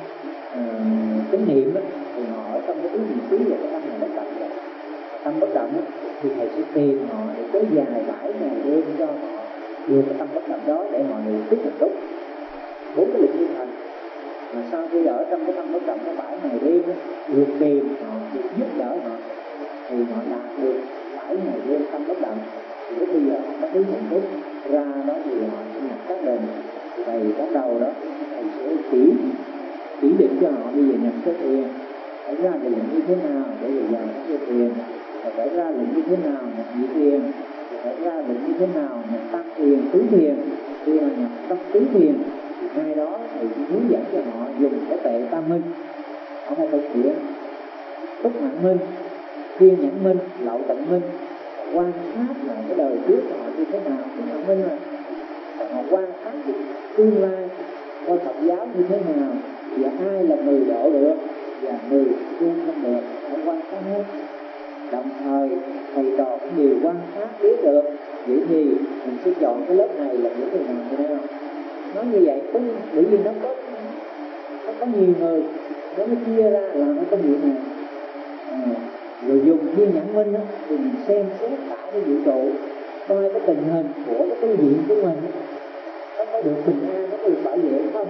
[SPEAKER 1] chánh niệm thì họ ở trong cái ý niệm xứ và cái tâm này bất động rồi. Tâm bất động thì thầy sẽ tìm họ để kéo dài 7 ngày đêm cho họ đưa cái tâm bất động đó để họ được tiếp một lúc 4 cái lực nguyên thần. Mà sau khi ở trong cái tâm bất động có 7 ngày đêm được tìm họ, được giúp đỡ họ, thì họ đạt được 7 ngày đêm tâm bất động. Thì lúc bây giờ họ có thấy hạnh phúc ra đó thì họ sẽ nhập xác định. Thì thầy bắt đầu đó thầy sẽ chỉ định cho họ bây giờ nhập số tiền, phải ra định như thế nào để về giàu số tiền, rồi phải ra định như thế nào nhập nhị tiền, rồi phải ra định như thế nào nhập tam tiền, tứ tiền. Khi mà nhập trong tứ tiền thì ngay đó thầy hướng dẫn cho họ dùng cái tệ tam minh. Họ phải thực hiện túc mạng minh, thiên nhãn minh, lậu tận minh, quan sát lại cái đời trước của họ như thế nào. Túc mạng minh mà họ quan sát tương lai coi Phật giáo như thế nào, và ai là người độ được và người tu không được, phải quan sát hết. Đồng thời thầy trò cũng đều quan sát biết được, vậy thì mình sẽ chọn cái lớp này là những người nào. Nói như vậy bởi vì nó có nhiều người, nó mới chia ra làm cái công việc này. Rồi dùng thiên nhãn minh thì mình xem xét cả cái vũ trụ, coi cái tình hình của cái tu viện của mình nó có được bình an, nó có được bảo vệ không.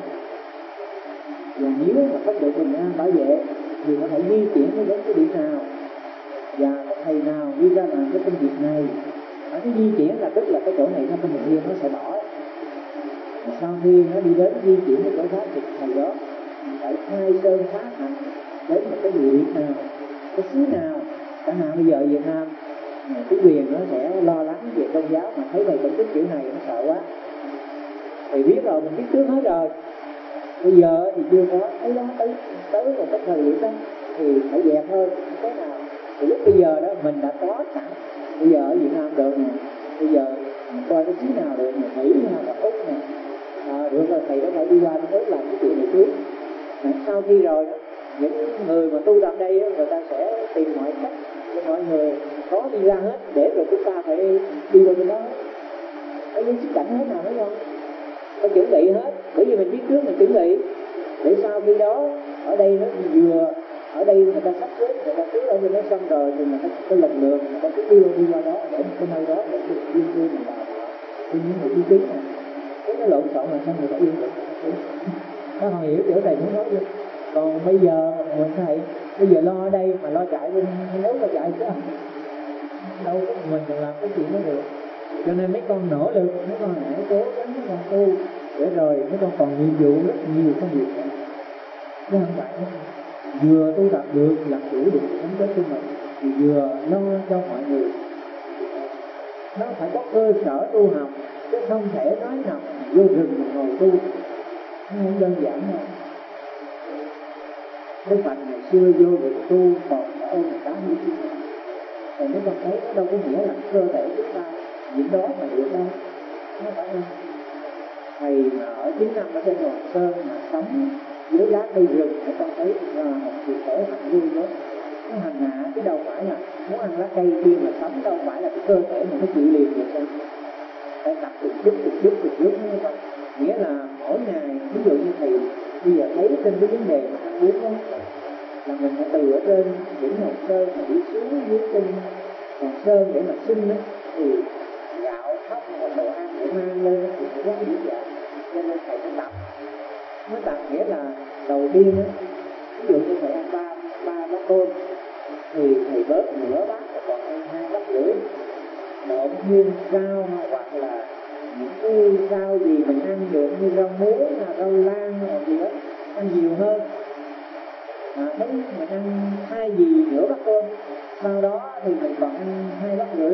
[SPEAKER 1] Và nếu mà không được bình an bảo vệ thì nó phải di chuyển đến cái điểm nào, và có thầy nào đi ra làm cái công việc này. Cái di chuyển là tức là cái chỗ này nó không bình yên, nó sẽ bỏ. Mà sau khi nó đi đến di chuyển cái chỗ khác thì thầy đó phải khai sơn phá hạnh đến một cái địa điểm nào, cái xứ nào. Chẳng hạn bây giờ Việt Nam chính quyền nó sẽ lo lắng về tôn giáo, mà thấy thầy tổ chức kiểu này nó sợ quá. Thầy biết rồi, mình biết trước hết rồi. Bây giờ thì chưa có, thấy đó tới một cái thời điểm đó thì phải dẹp thôi, thế nào. Thì lúc bây giờ đó mình đã có sẵn. Bây giờ ở Việt Nam được nè, bây giờ coi cái xứ nào được nè, Mỹ hay là Úc nè, được rồi thầy đã phải đi qua cái nước làm cái chuyện này trước. Sau khi rồi đó những người mà tu tập đây người ta sẽ tìm mọi cách để mọi người có đi ra hết, để rồi chúng ta phải đi vào bên đó hết, có những sức cảnh hết nào nói không, phải chuẩn bị hết, bởi vì mình biết trước mình chuẩn bị để sau khi đó ở đây nó vừa ở đây người ta sắp xếp, người ta trước ở bên đó xong rồi thì mình phải lần lượt người ta cứ đi qua đó để cái nơi đó để được yên vui mình vào thì những người tu trí này cái nó lộn xộn là sao người ta yên được. Nó còn hiểu kiểu này muốn nói gì. Còn bây giờ mình thầy bây giờ lo ở đây mà lo chạy bên nước là chạy chứ đâu có mình còn làm cái chuyện đó được. Cho nên mấy con nỗ lực, mấy con hãy cố gắng mấy con tu để rồi mấy con còn nhiệm vụ rất nhiều công việc nữa. Chứ không phải vừa tu tập được làm chủ được sống chết của mình thì vừa lo cho mọi người. Nó phải có cơ sở tu học chứ không thể nói nào vô rừng mà ngồi tu, nó không đơn giản đâu. Đức Phật ngày xưa vô rừng tu còn phải ôm 80 kg. Rồi mấy con thấy nó đâu có nghĩa là cơ thể chúng ta những đó mà được đâu, nó phải không? Thầy mà ở 9 năm ở trên Hoàng Sơn mà sống dưới lá cây rừng để con thấy học việc khổ hạnh vui đó, nó hành hạ chứ đâu phải là muốn ăn lá cây kia mà sống, đâu phải là cái cơ thể mà nó chịu liền được đâu. Phải tập từng chút nó nghĩa là mỗi ngày ví dụ như thầy bây giờ thấy trên cái vấn đề mà ăn uống đó là mình phải từ ở trên đỉnh Hoàng Sơn mà đi xuống dưới chân Hoàng Sơn để mà xin đó, thì gạo thóc hoặc đồ ăn để mang lên thì nó quá dữ dội. Cho nên thầy phải tập. Nó tập nghĩa là đầu tiên đó, ví dụ như thầy ăn ba bát cơm thì thầy bớt nửa bát rồi còn ăn 2 bát rưỡi, độn thêm rau hoặc là những cái rau gì mình ăn được như rau muống, rau lan hoặc gì đó ăn nhiều hơn. Thấy mình ăn 2 gì nửa bát cơm, sau đó thì mình còn ăn 2 bát rưỡi,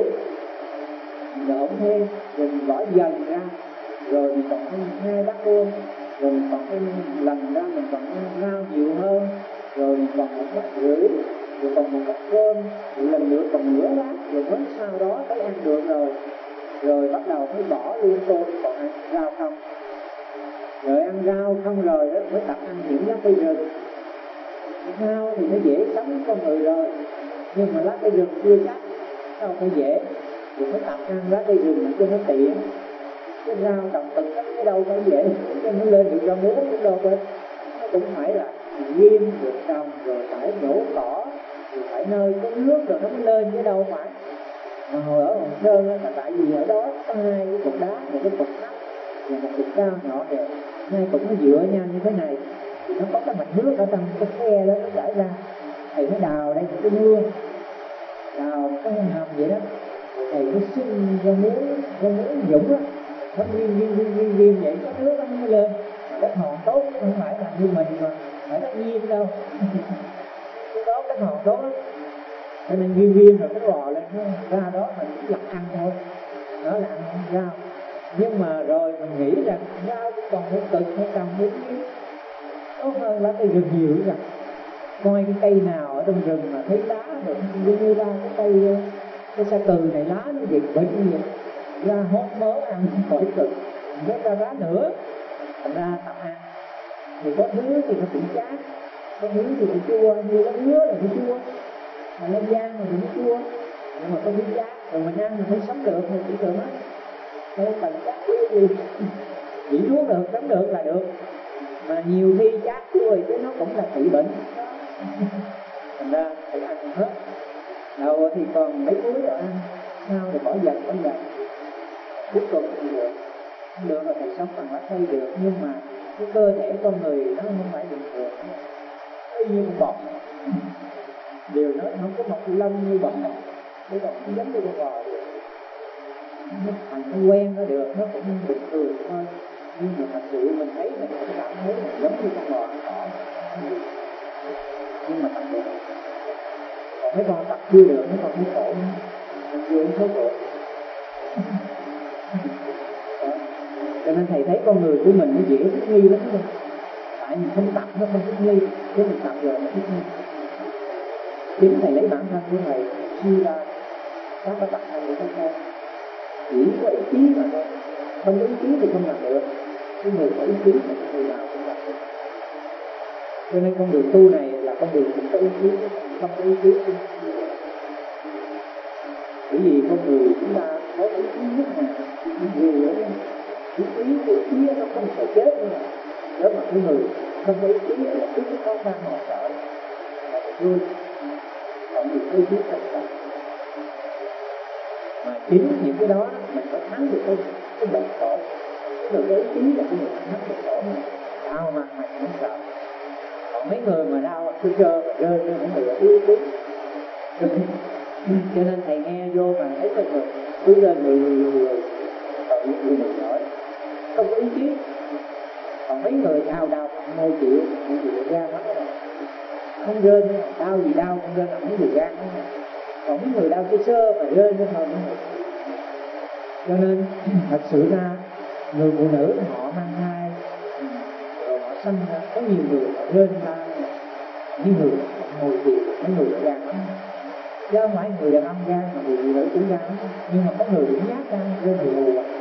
[SPEAKER 1] độn thêm rồi mình bỏ dần ra, rồi mình còn ăn 2 bát cơm, rồi mình còn ăn lần ra mình còn ăn rau nhiều hơn, rồi mình còn 1 bát rưỡi, rồi còn 1 bát cơm, rồi lần nữa còn nửa bát, rồi mới sau đó thấy ăn được rồi bắt đầu mới bỏ luôn cơm còn ăn rau không. Rồi ăn rau không rồi đó mới tập ăn những lá cây rừng. Rau thì nó dễ sống con người rồi, nhưng mà lá cây rừng chưa chắc, đâu phải dễ. Rồi mới tập ăn lá cây rừng cho nó tiện. Cái rau trồng cực cái đâu phải dễ, cho nó lên được rau muống cũng đâu phải. Nó cũng phải là ghim được trồng, rồi phải nhổ cỏ, rồi phải nơi có nước rồi nó mới lên chứ đâu phải. Mà hồi ở Hoàng Sơn là tại vì ở đó có 2 cái cục đá, một cái cục nắp và một cục cao nhỏ kìa, 2 cục nó dựa nhau như thế này, thì nó có cái mạch nước ở trong cái khe đó nó chảy ra. Thầy mới đào đây một cái mương, đào cái hầm vậy đó, thầy mới xin rau muống dũng á, nó nghiêng vậy có nước nó mới lên. Đất hòn tốt chứ không phải là như mình mà phải nó nghiêng đâu. Cái đó đất hòn tốt lắm, cho nên nghiêng rồi nó bò lên nó ra đó mình chỉ lặt ăn thôi, đó là ăn rau. Nhưng mà rồi mình nghĩ rằng rau cũng còn một cực hay trồng đến nghiêng tốt hơn lá cây rừng nhiều rồi. Coi cái cây nào ở trong rừng mà thấy lá được như ra cái cây cái sa cừ này lá nó dịch bệnh như vậy, ra hốt mớ ăn khỏi cực, nó ra lá nữa. Thành ra tập ăn thì có thứ thì nó cũng chát, có thứ thì nó chua, như lá dứa là nó chua, mà lá giang là nó chua, nhưng mà có thứ chát, rồi mình ăn mình mới sống được, mình chỉ tưởng đâu cần chát cái gì, chỉ nuốt được, sống được là được. Mà nhiều khi chát chua chứ nó cũng là trị bệnh đó. Thành ra phải ăn hết. Đầu thì còn mấy cuối rồi ăn, sau thì bỏ dần. Cuối cùng thì được là thầy sống bằng lá cây được, nhưng mà cái cơ thể con người nó không phải bình thường, y như con bò. Điều nó không có mọc lông như bò, chứ còn nó giống như con bò được. Nó thành nó quen nó được, nó cũng bình thường thôi. Nhưng mà thật sự mình thấy mình cũng cảm thấy mình giống như con bò cỏ. Nhưng mà tập được. Còn mấy con tập chưa được, mấy con thấy khổ, mình vô số ruột. Cho nên thầy thấy con người của mình nó dễ thích nghi lắm thôi. Tại mình không tập nó không thích nghi, chứ mình tập rồi nó thích nghi. Chính thầy lấy bản thân của thầy chia ra các cái tập hành để thôi. Chỉ có ý chí mà thôi, không có ý chí thì không làm được. Cái người có ý chí thì người nào cũng làm được. Cho nên con đường tu này là con đường không có ý kiến, không có ý kiến. Bởi vì con người chúng ta có ý kiến nhất là dù ý chí nó không sợ chết nữa. Nếu mà cái người không có ý chí là trước cái khó khăn họ sợ là vui, còn được ý chí thật sự. Mà chính những cái đó mình có thắng được cái bệnh khổ. Cái người có ý chí là cái người thắng được khổ này. Đau mặt mày không sợ. Còn mấy người mà đau mặt cơ mà rơi trên những người ý chí. Cho nên thầy nghe vô mà thấy cái người cứ rơi người còn những người nổi không có ý chí. Còn mấy người đau môi chịu gan lắm rồi, không rơi nữa, đau gì đau không rơi, không gì gan nữa. Còn mấy người đau sơ mà rơi nữa thôi. Cho nên thật sự ra người phụ nữ họ mang thai rồi họ sinh ra có nhiều người họ rơi ra, những người họ ngồi chịu, mấy người họ gan lắm. Chứ không phải người đàn ông gan mà người phụ nữ cũng gan lắm. Nhưng mà có người cũng nhát gan rơi người mù à.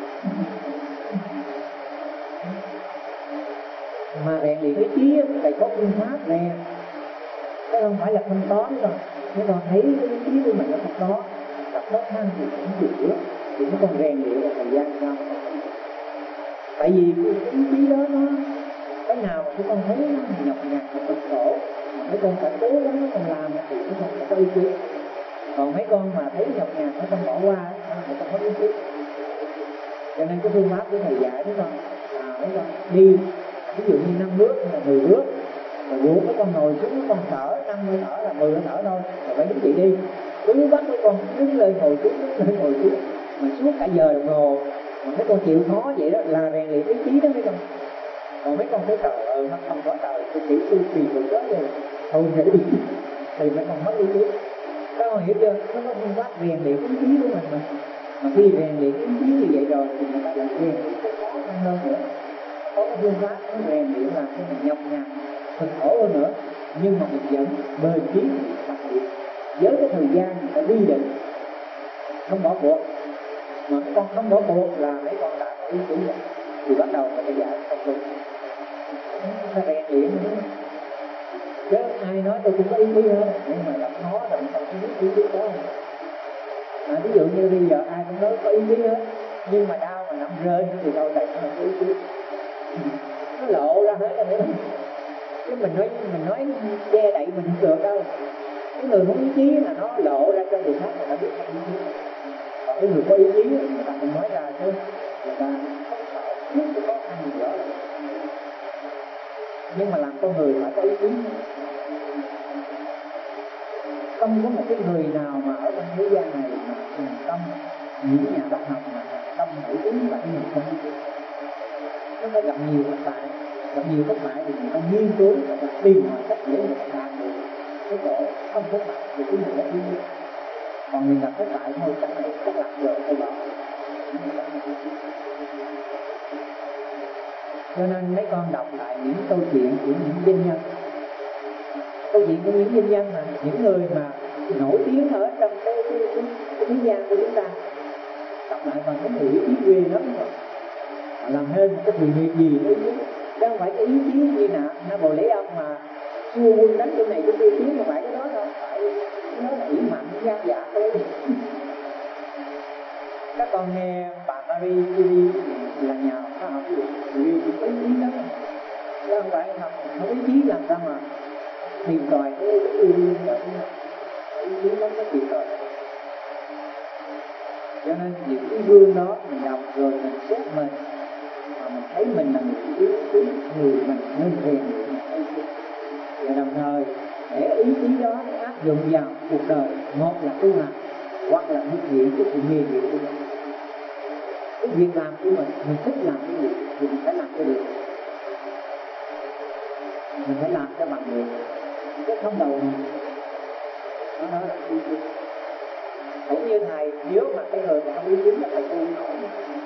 [SPEAKER 1] Mà rèn luyện ý chí phải có phương pháp rèn, chứ không phải là không có nữa. Nếu còn thấy cái ý chí của mình nó không có, gặp khó khăn thì cũng chịu nữa, thì nó còn rèn luyện một thời gian sau. Tại vì cái ý chí đó nó cái nào mà các con thấy nó nhọc nhằn, nó cực khổ, mà mấy con phải cố gắng mấy con làm thì mấy con phải có ý chí. Còn mấy con mà thấy nhọc nhằn mấy con bỏ qua, mấy con có ý chí. Cho nên cái phương pháp của thầy dạy mấy con đi, ví dụ như 5 bước hay là 10 bước, rồi buộc mấy con ngồi xuống, mấy con thở 5 hơi thở là 10 hơi thở thôi, rồi phải đứng dậy đi. Cứ bắt mấy con đứng lên ngồi xuống, đứng lên ngồi xuống mà suốt cả giờ đồng hồ, mà mấy con chịu khó vậy đó là rèn luyện ý chí đó mấy con. Còn mấy con thấy trời ơi nó không có trời, tôi chỉ tu kỳ cực đó rồi thôi nghỉ thì mấy con mất ý chí. Các con hiểu chưa? Nó có phương pháp rèn luyện ý chí của mình mà khi rèn luyện ý chí như vậy rồi thì người ta lại rèn luyện cái khó khăn hơn nữa. Có cái phương pháp nó rèn luyện làm cho mình nhọc nhằn cực khổ hơn nữa, nhưng mà mình vẫn bền chí tập luyện với cái thời gian người ta quy định, không bỏ cuộc. Mà mấy con không bỏ cuộc là mấy con đã có ý chí rồi thì bắt đầu người ta dạy không đúng, ta rèn luyện nữa. Chứ ai nói tôi cũng có ý chí hết, nhưng mà gặp khó rồi mình không biết ý chí đó không. Ví dụ như bây giờ ai cũng nói có ý chí hết, nhưng mà đau mà nằm rơi thì đâu thầy không có ý chí, nó lộ ra hết rồi. Chứ mình nói che đậy mình không được đâu. Cái người không ý chí là nó lộ ra cho người khác người ta biết không ý chí. Còn cái người có ý chí người ta không nói ra, chứ người ta không sợ trước cái khó khăn gì đó. Nhưng mà làm con người phải có ý chí. Không có một cái người nào mà ở trên thế gian này mà thành công, những nhà bác học mà thành công nổi tiếng là người không ý chí. Nó phải gặp nhiều thất bại thì người ta nghiên cứu, người ta tìm mọi cách để người ta đạt được cái độ không thất bại thì cái người đó ý chí. Còn mình gặp thất bại thôi chắc này chắc lạc rồi thôi bỏ. Cho nên mấy con đọc lại những câu chuyện của những doanh nhân, câu chuyện của những doanh nhân mà những người mà nổi tiếng ở trong cái thế gian của chúng ta, đọc lại bằng cái ý chí ghê lắm rồi. Họ làm nên một cái sự nghiệp gì đó, chứ không phải cái ý chí như Na Bồ Lễ Ông mà xua quân đánh chỗ này chỗ kia tiến, không phải cái đó đâu, phải nó là ỷ mạnh gian dạ thôi. Các con nghe bà Marie Curie là nhà khoa học Curie cũng có ý chí đó, chứ không phải không ý chí làm sao mà tìm tòi cái Curie vậy. Ý chí nó có tìm tòi. Cho nên những cái gương đó mình đọc rồi mình xét mình, mà mình thấy mình là người ý chí người mình nên rèn luyện ý chí. Và đồng thời để ý chí đó để áp dụng vào cuộc đời, một là tu hành hoặc là thực hiện cái sự nghề nghiệp của mình. Cái việc làm của mình thích làm cái gì thì mình phải làm cho được, mình phải làm cho bằng được, chứ không đầu hàng. Đó là ý chí. Cũng như thầy, nếu mà cái người mà không ý chí là thầy tu nổi,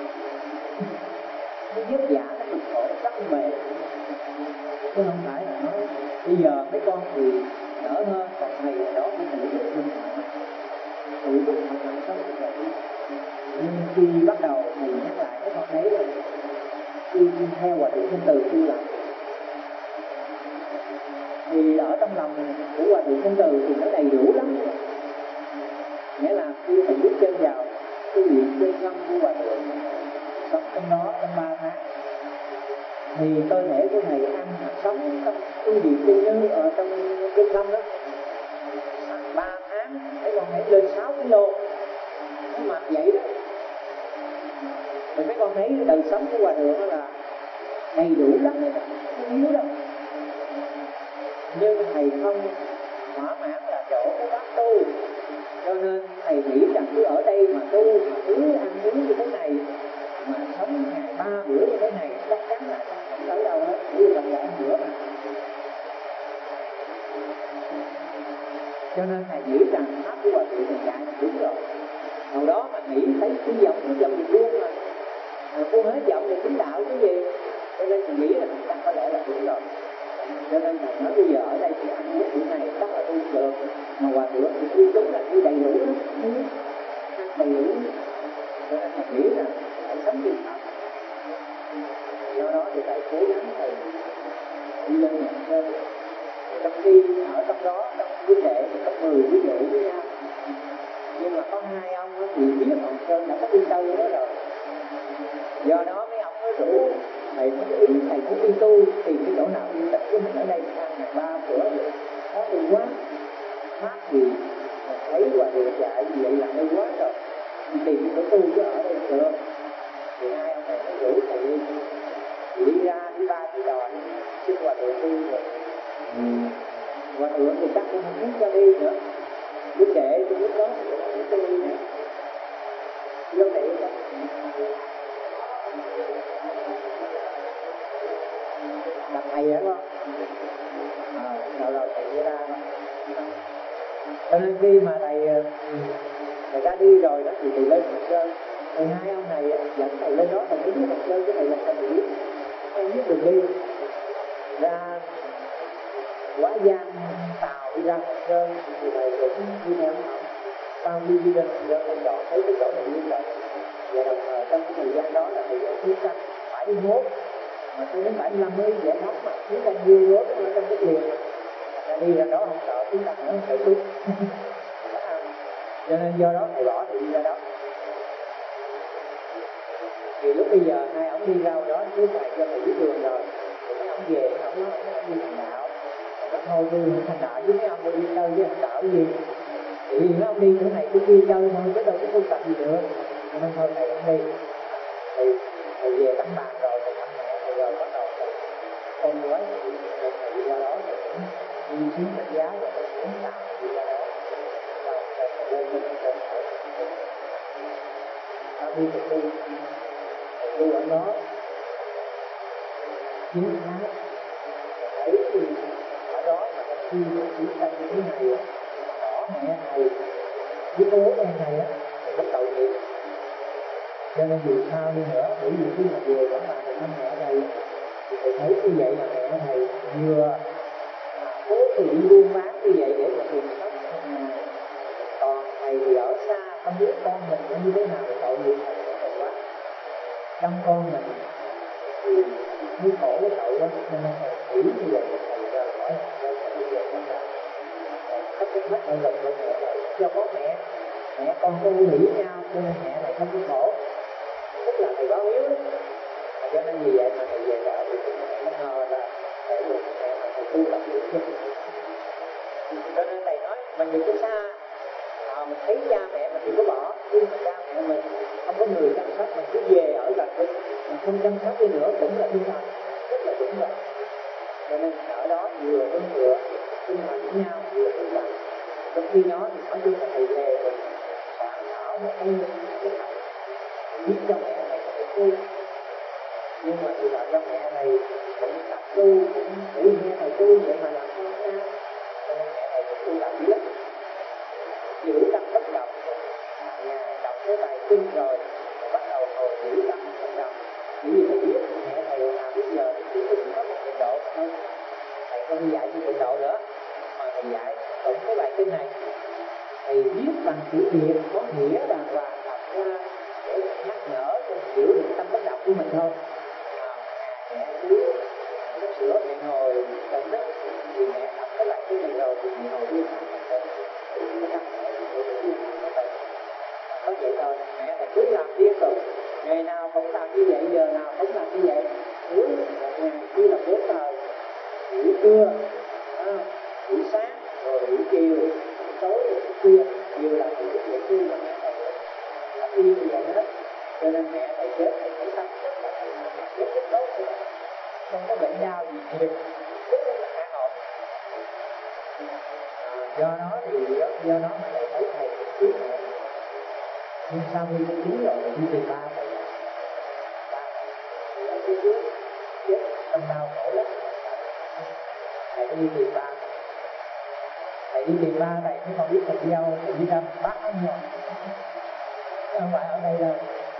[SPEAKER 1] cái vất vả nó cực khổ chắc bề, chứ không phải là nói bây giờ mấy con thì đỡ hơn, còn thầy ở đó cũng tự túc mình không được rồi. Nhưng khi bắt đầu thầy nhắc lại cái con thấy là khi theo hòa thượng Thanh Từ tu lại thì ở trong lòng của Hòa Thượng Nhân Từ thì nó đầy đủ lắm. Nghĩa là khi thầy bước chân vào cái viện chân tâm của Hòa Thượng, sống trong đó trong 3 tháng, thì cơ thể của thầy ăn mà sống trong cái viện chân như ở trong chân tâm đó 3 tháng, thấy con thấy lên 6 kg, nó mập vậy đó. Thì mấy con thấy đời sống của Hòa Thượng đó là đầy đủ lắm đấy, không yếu đâu. Nhưng thầy không thỏa mãn là chỗ cái pháp tu, cho nên thầy nghĩ rằng cứ ở đây mà tu mà cứ ăn uống như thế này, mà sống ngày 3 bữa như thế này chắc chắn là không tới đâu hết, chỉ cần là ăn bữa mà. Cho nên thầy nghĩ rằng pháp của Hòa Thượng mình dạy là đúng rồi. Hồi đó mà nghĩ thấy cái giọng được buông mà buông hết giọng thì chính đạo cái gì, cho nên thầy nghĩ là chắc có lẽ là đúng rồi. Cho nên thầy nói bây giờ ở đây thì ăn uống bữa này chắc là tu được, mà Hòa Thượng thì tu đúng là tu đầy đủ đó, ăn đầy đủ. Cho nên thầy nghĩ là phải sống như thật. Do đó thì thầy cố gắng thầy đi lên nhà trên. Trong khi ở trong đó trong huynh đệ thì có 10 ví dụ với nhau, nhưng mà có 2 ông thì biết Hòn Sơn đã có đi tu đó rồi. Do đó mấy ông nói rủ thầy muốn ý thầy muốn đi tu, tìm cái chỗ nào đi tập chứ mình ở đây mình ăn ngày 3 bữa vậy khó tu quá. Pháp thì thấy Hòa Thượng dạy vậy là hay quá rồi, mình tìm cái chỗ tu chứ ở đây được. Thì 2 ông này mới rủ thầy đi ra đi 3 chị đò đi xin Hòa Thượng đi rồi. Hòa Thượng thì chắc cũng không muốn cho đi nữa, huynh đệ tôi lúc đó cũng không muốn cho đi nữa. Lúc này gặp thầy hả con? Rồi thầy đi ra mà. Cho nên khi mà thầy ra đi rồi đó thì thầy lên Hòn Sơn. Thì 2 ông này dẫn thầy lên đó, thầy mới biết Hòn Sơn, cái thầy làm sao thầy biết. Em biết đường đi ra Quá Giang tàu đi ra Hòn Sơn thì thầy cũng đi theo họ. Sau khi đi lên Hòn Sơn thầy chọn thấy cái chỗ này đi rồi. Và đồng thời trong cái thời gian đó là thời gian chiến tranh 71 mà tới đến 75 mới giải phóng, mà chiến tranh nhiều lớn ở trong đất liền mà đi ra đó không sợ chiến tranh nữa, không sợ súng. Cho nên do đó thầy bỏ thì đi ra đó. Thì lúc bây giờ 2 ổng đi ra đó cứ thầy cho thầy biết đường rồi, thì mấy ổng về mấy ổng nói mấy ổng đi thành đạo. Nó thôi tôi không thành đạo với mấy ông tôi đi chơi với thành đạo cái gì, thì mấy ông đi chỗ này cũng đi chơi thôi chứ đâu có tu tập gì được. Cho nên thôi thầy không đi. Thầy về tắm bàn rồi thầy thăm mẹ thầy rồi bắt đầu thầy ôm gói thầy đi ra đó, thầy cũng đi xuống Phật giáo rồi thầy cũng tạo đi ra đó. Rồi thầy lên trên Phật ở sau khi thầy tu ở đó 9 tháng, thấy thì ở đó mà trong khi chiến tranh như thế này bỏ mẹ thầy với bố em thầy á thì rất tội nghiệp. Cho nên dù sao đi nữa, bởi vì khi mà về các bạn thăm mẹ thầy thì thầy thấy như vậy là mẹ thầy vừa cố thì đi buôn bán như vậy để mà tìm sống hàng ngày, còn thầy thì ở xa không biết con mình nó như thế nào, thì tội nghiệp thầy rất là quá. Trong con mình thì mới khổ với tội quá, nên thầy nghĩ như vậy thầy rời khỏi thầy về các bạn khóc nước mắt ở gần bên mẹ thầy. Do có mẹ con có hữu hỉ nhau cho nên mẹ thầy không có khổ, tức là thầy báo hiếu đó. Cho nên vì vậy mà thầy về đạo thì không ngờ là để được mẹ mà thầy tu tập được chứ. Cho nên thầy nói mình đừng có xa, mình thấy cha mẹ mình đừng có bỏ, nhưng mà cha mẹ mình không có người chăm sóc mình cứ về ở gần đi, mình không chăm sóc đi nữa cũng là tinh thần rất là vững vàng. Cho nên ở đó vừa nương tựa tinh thần với nhau vừa tu tập. Trong khi đó thì nói chung là thầy về mình soạn thảo một cái học viết cho mẹ thầy có thể tu, nhưng mà thì là cho mẹ thầy cũng tập tu, cũng để nghe thầy tu vậy mà làm sao không ra. Cho nên mẹ thầy cũng tu tập dữ lắm, giữ tâm bất động, hàng ngày đọc cái bài kinh rồi bắt đầu ngồi giữ tâm bất động. Bởi vì thầy biết mẹ thầy hồi nào bây giờ thì chỉ có một tịnh độ mà thôi, thầy không dạy như tịnh độ nữa mà thầy dạy tụng cái bài kinh này. Thầy viết bằng chữ Việt có nghĩa đàng hoàng đọc ra để nhắc nhở cho mình giữ được tâm bất động của mình thôi. Ngày mẹ cứ sắp sửa mẹ ngồi tụng đó thì mẹ đọc nghiệp, cuối cùng là an ổn. Do đó mà thầy thấy thầy cũng cứu mẹ, nhưng sau khi tôi cứu rồi thì đi tìm ba thầy ở phía trước chết tâm đau khổ lắm. Thầy đi tìm ba thầy chứ không biết thầy đi đâu, thầy đi ra Bắc không rồi, không phải ở đây đâu.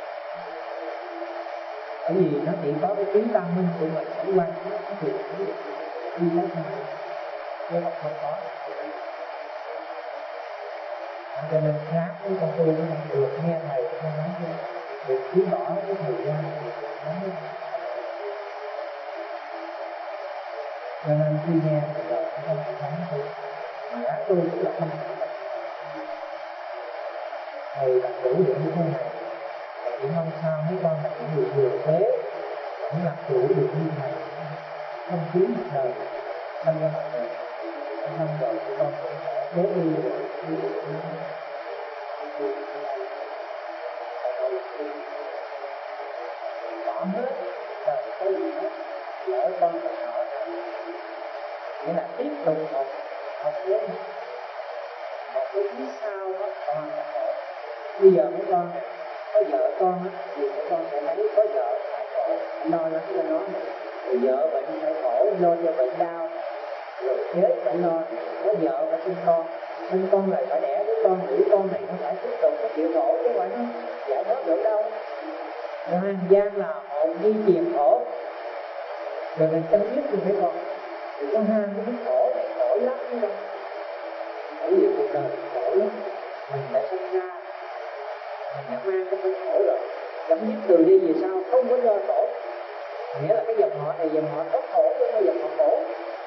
[SPEAKER 1] Bởi vì nó chỉ có cái trí tâm minh của mình ở quan thì đi tới nào chứ không có. Cho nên ráng với con tu của mình được nghe thầy nó nói được chứng tỏ cái thời gian nói. Cho nên khi nghe thì rồi nó không phải ráng tu, mà ráng tu cũng là không phải. Thầy đặt chủ điểm như thế này, thầy chỉ mong sao mấy con là những người thừa thế vẫn làm chủ được như thầy, không cứu một đời không ra mặt đời. Năm rồi các con cũng sẽ chết đi được. Bỏ hết đời cái gì hết, lỡ con phải hỏi, nghĩa là tiếp tục một cái phía sau đó toàn là khổ. Bây giờ mấy con này có vợ con á, thì mấy con sẽ thấy có vợ phải khổ, lo lắng cho nó, rồi vợ bệnh phải khổ, lo cho bệnh đau, rồi chết phải lo, có vợ phải sinh con lại phải đẻ đứa con nữ, con này nó phải tiếp tục nó chịu khổ chứ phải nó giải thoát được đâu. Rồi hàng gian là hồn di truyền khổ, rồi mình chấm dứt cho mấy con. Đừng có ham cái khổ này, khổ lắm mấy con. Bởi vì cuộc đời khổ lắm, mình đã sinh ra mình đã mang cái nỗi khổ rồi, chấm dứt từ đây về sau không có lo khổ. Nghĩa là cái dòng họ này dòng họ có khổ chứ không phải dòng họ khổ.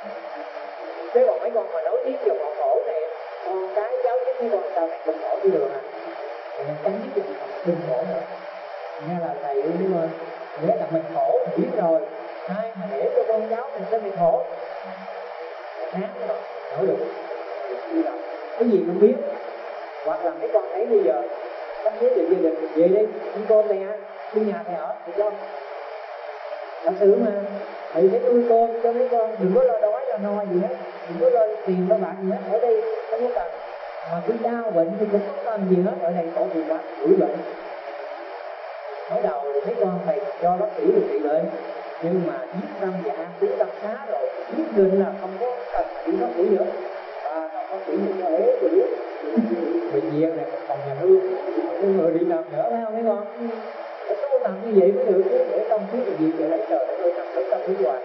[SPEAKER 1] Thế còn mấy con mà nối tiếp dòng họ khổ này, con cái cháu chứ mấy con sau này cũng khổ đi đường à. Thì mình chấm dứt dòng họ đừng khổ nữa. Nghe là thầy ơi mấy con, nghĩa là mình khổ mình biết rồi, ai mà để cho con cháu mình sẽ bị khổ. Sáng rồi, nổi được. Cái gì không biết. Hoặc là mấy con thấy bây giờ sắp xếp được gia đình về đi, ăn cơm thầy ăn, đi nhà thầy ở, được không? Thật sự mà, thầy sẽ nuôi cơm cho mấy con, đừng có lo đói lo no gì hết, đừng có lo tiền lo bạc gì hết, ở đây không có cần. Mà khi đau bệnh thì cũng không cần gì hết, ở đây khổ gì quá, đuổi bệnh. Mới đầu thì mấy con thầy cho bác sĩ được trị bệnh, nhưng mà quyết tâm và an trí tâm xá rồi, quyết định là không có cần đi bác sĩ nữa. Và bác sĩ thì có ế cho biết, bệnh viện này còn nhà hương, người đi làm nữa phải không mấy con? Phải tu nằm như vậy mới được chứ, để tâm trí bệnh viện vậy lấy trời đất ơi, nằm đất tâm trí hoài.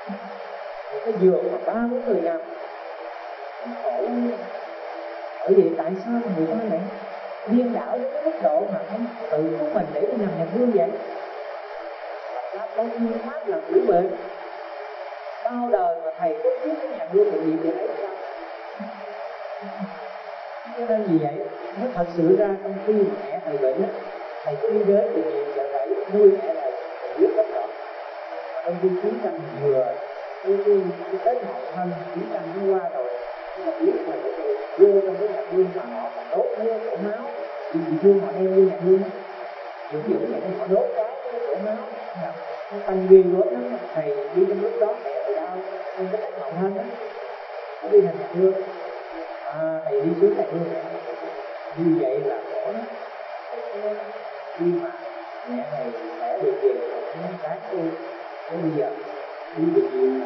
[SPEAKER 1] Cái giường mà 30 người nằm, khổ. Bởi vì tại sao mà người ta lại điên đảo đến cái mức độ mà không tự của mình để đi nằm nhà thương vậy? Bao nhiêu pháp là chữa bệnh, bao đời mà thầy có biết cái nhà thương bệnh viện vậy đấy sao? Cho nên vì vậy nó thật sự ra trong khi mẹ thầy bệnh á, thầy có đi đến bệnh viện chợ rẫy nuôi mẹ thầy biết rất rõ. Trong khi chiến tranh vừa cái Tết Mậu Thân chiến tranh nó qua rồi, nhưng mà biết là vô trong cái nhà thương mà họ còn đốt cái chỗ máu, vì bị thương họ đem vô nhà thương á, dữ vậy nên họ đốt cái chỗ máu, nó tăng ghê gớm lắm. Thầy đi trong lúc đó mẹ thầy đau trong cái Tết Mậu Thân á, nó đi thành nhà thương, thầy đi xuống thầy nuôi mẹ. Như vậy là khổ lắm. Khi mà mẹ thầy sẽ được về nó ráng tu, thế bây giờ đi bệnh viện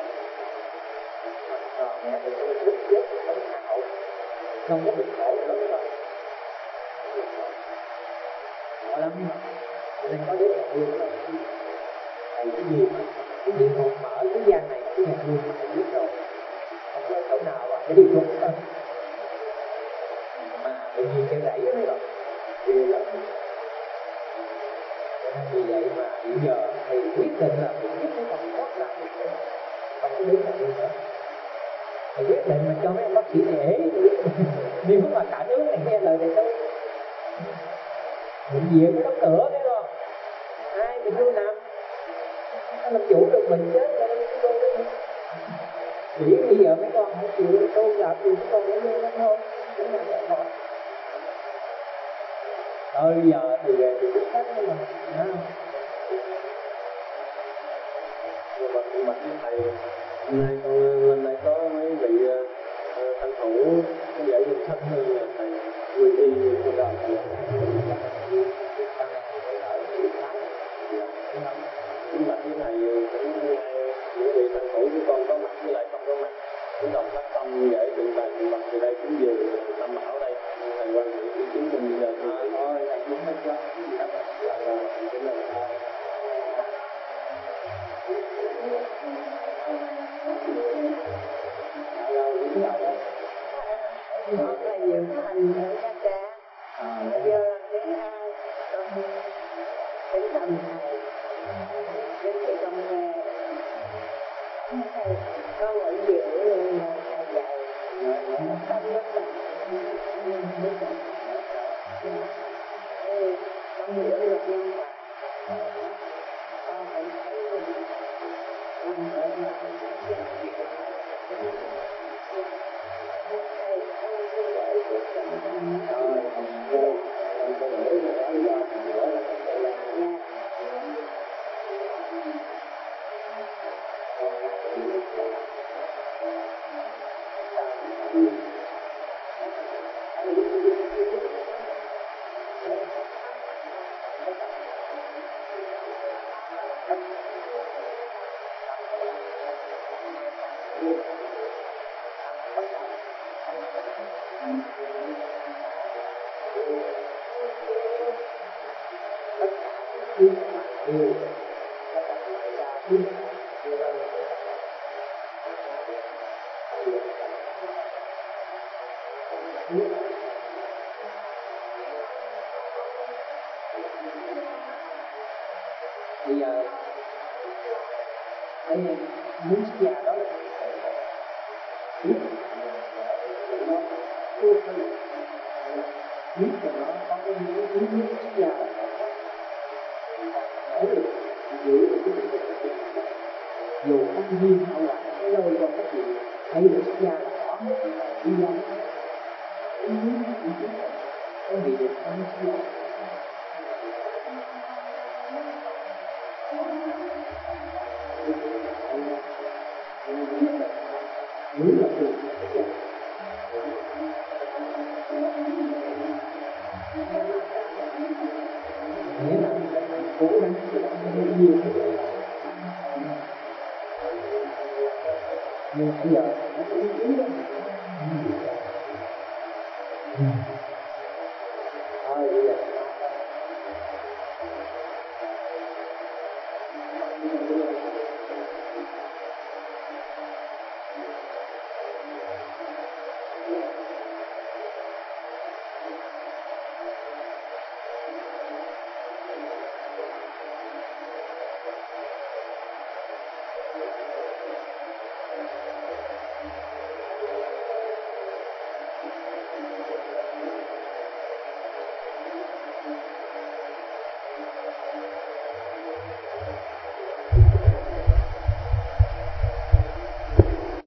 [SPEAKER 1] mẹ thầy tôi rất chết không an ổn, không có bị khổ nữa đâu, khổ lắm. Nên có đến nhà thương là thầy cái gì mà cái gì một mở cái gian này cái nhà thương mà thầy biết rồi, không có chỗ nào mà cái đi thuốc đâu. Mà bệnh viện Chợ Rẫy mới rồi ghê lắm. Vì vậy mà hiện giờ thầy quyết định là cũng giúp mấy con thoát lại được, không có đến nhà thương nữa. Thầy quyết định mà cho mấy ông bác sĩ này ế nếu mà cả nước này nghe lời thầy tu. Bệnh viện nó đóng cửa nghe không? Ai mình vô nằm, nó làm chủ được mình chết là đâu có tu đấy. Chỉ bây giờ mấy con không chịu tu làm gì mấy con để vô lắm không? Đúng là vậy thôi. Thôi bây giờ thì về thì cũng hết rồi. Rồi mà mình
[SPEAKER 2] thầy, hôm nay con lên đây có mấy vị thân hữu dễ dùng sách hơn là thầy quy y con đời thầy. Kính bạch với thầy, cũng nghe những vị thân hữu của con có mặt với lại không có mặt cũng đồng phát tâm dễ tượng tài tượng bạch từ đây cũng vừa tâm bảo đây thầy quan hệ ý kiến mình giờ thôi thầy cũng hết quá
[SPEAKER 3] con là Diệu Thành ở Nha Trang. Bây giờ là thứ hai con đến thăm thầy đến thầy con nghe thầy con ở giữa lời thầy dạy tâm rất là con hiểu được nhân quả con cũng thấy con ở lại thầy con xin lỗi sự cẩn thận
[SPEAKER 4] bây giờ cái muốn xuất gia đó là biết nó tu thân biết cho nó có cái muốn xuất gia là để được giữ được cái dù các duyên hậu quả cái lôi con các gì thấy được xuất gia là có hết là đi ra cái muốn cái gì được không xuất gia nếu là từ nghĩa là cố gắng thì đã bao nhiêu nhưng bây giờ nó cũng ý đó thôi bây giờ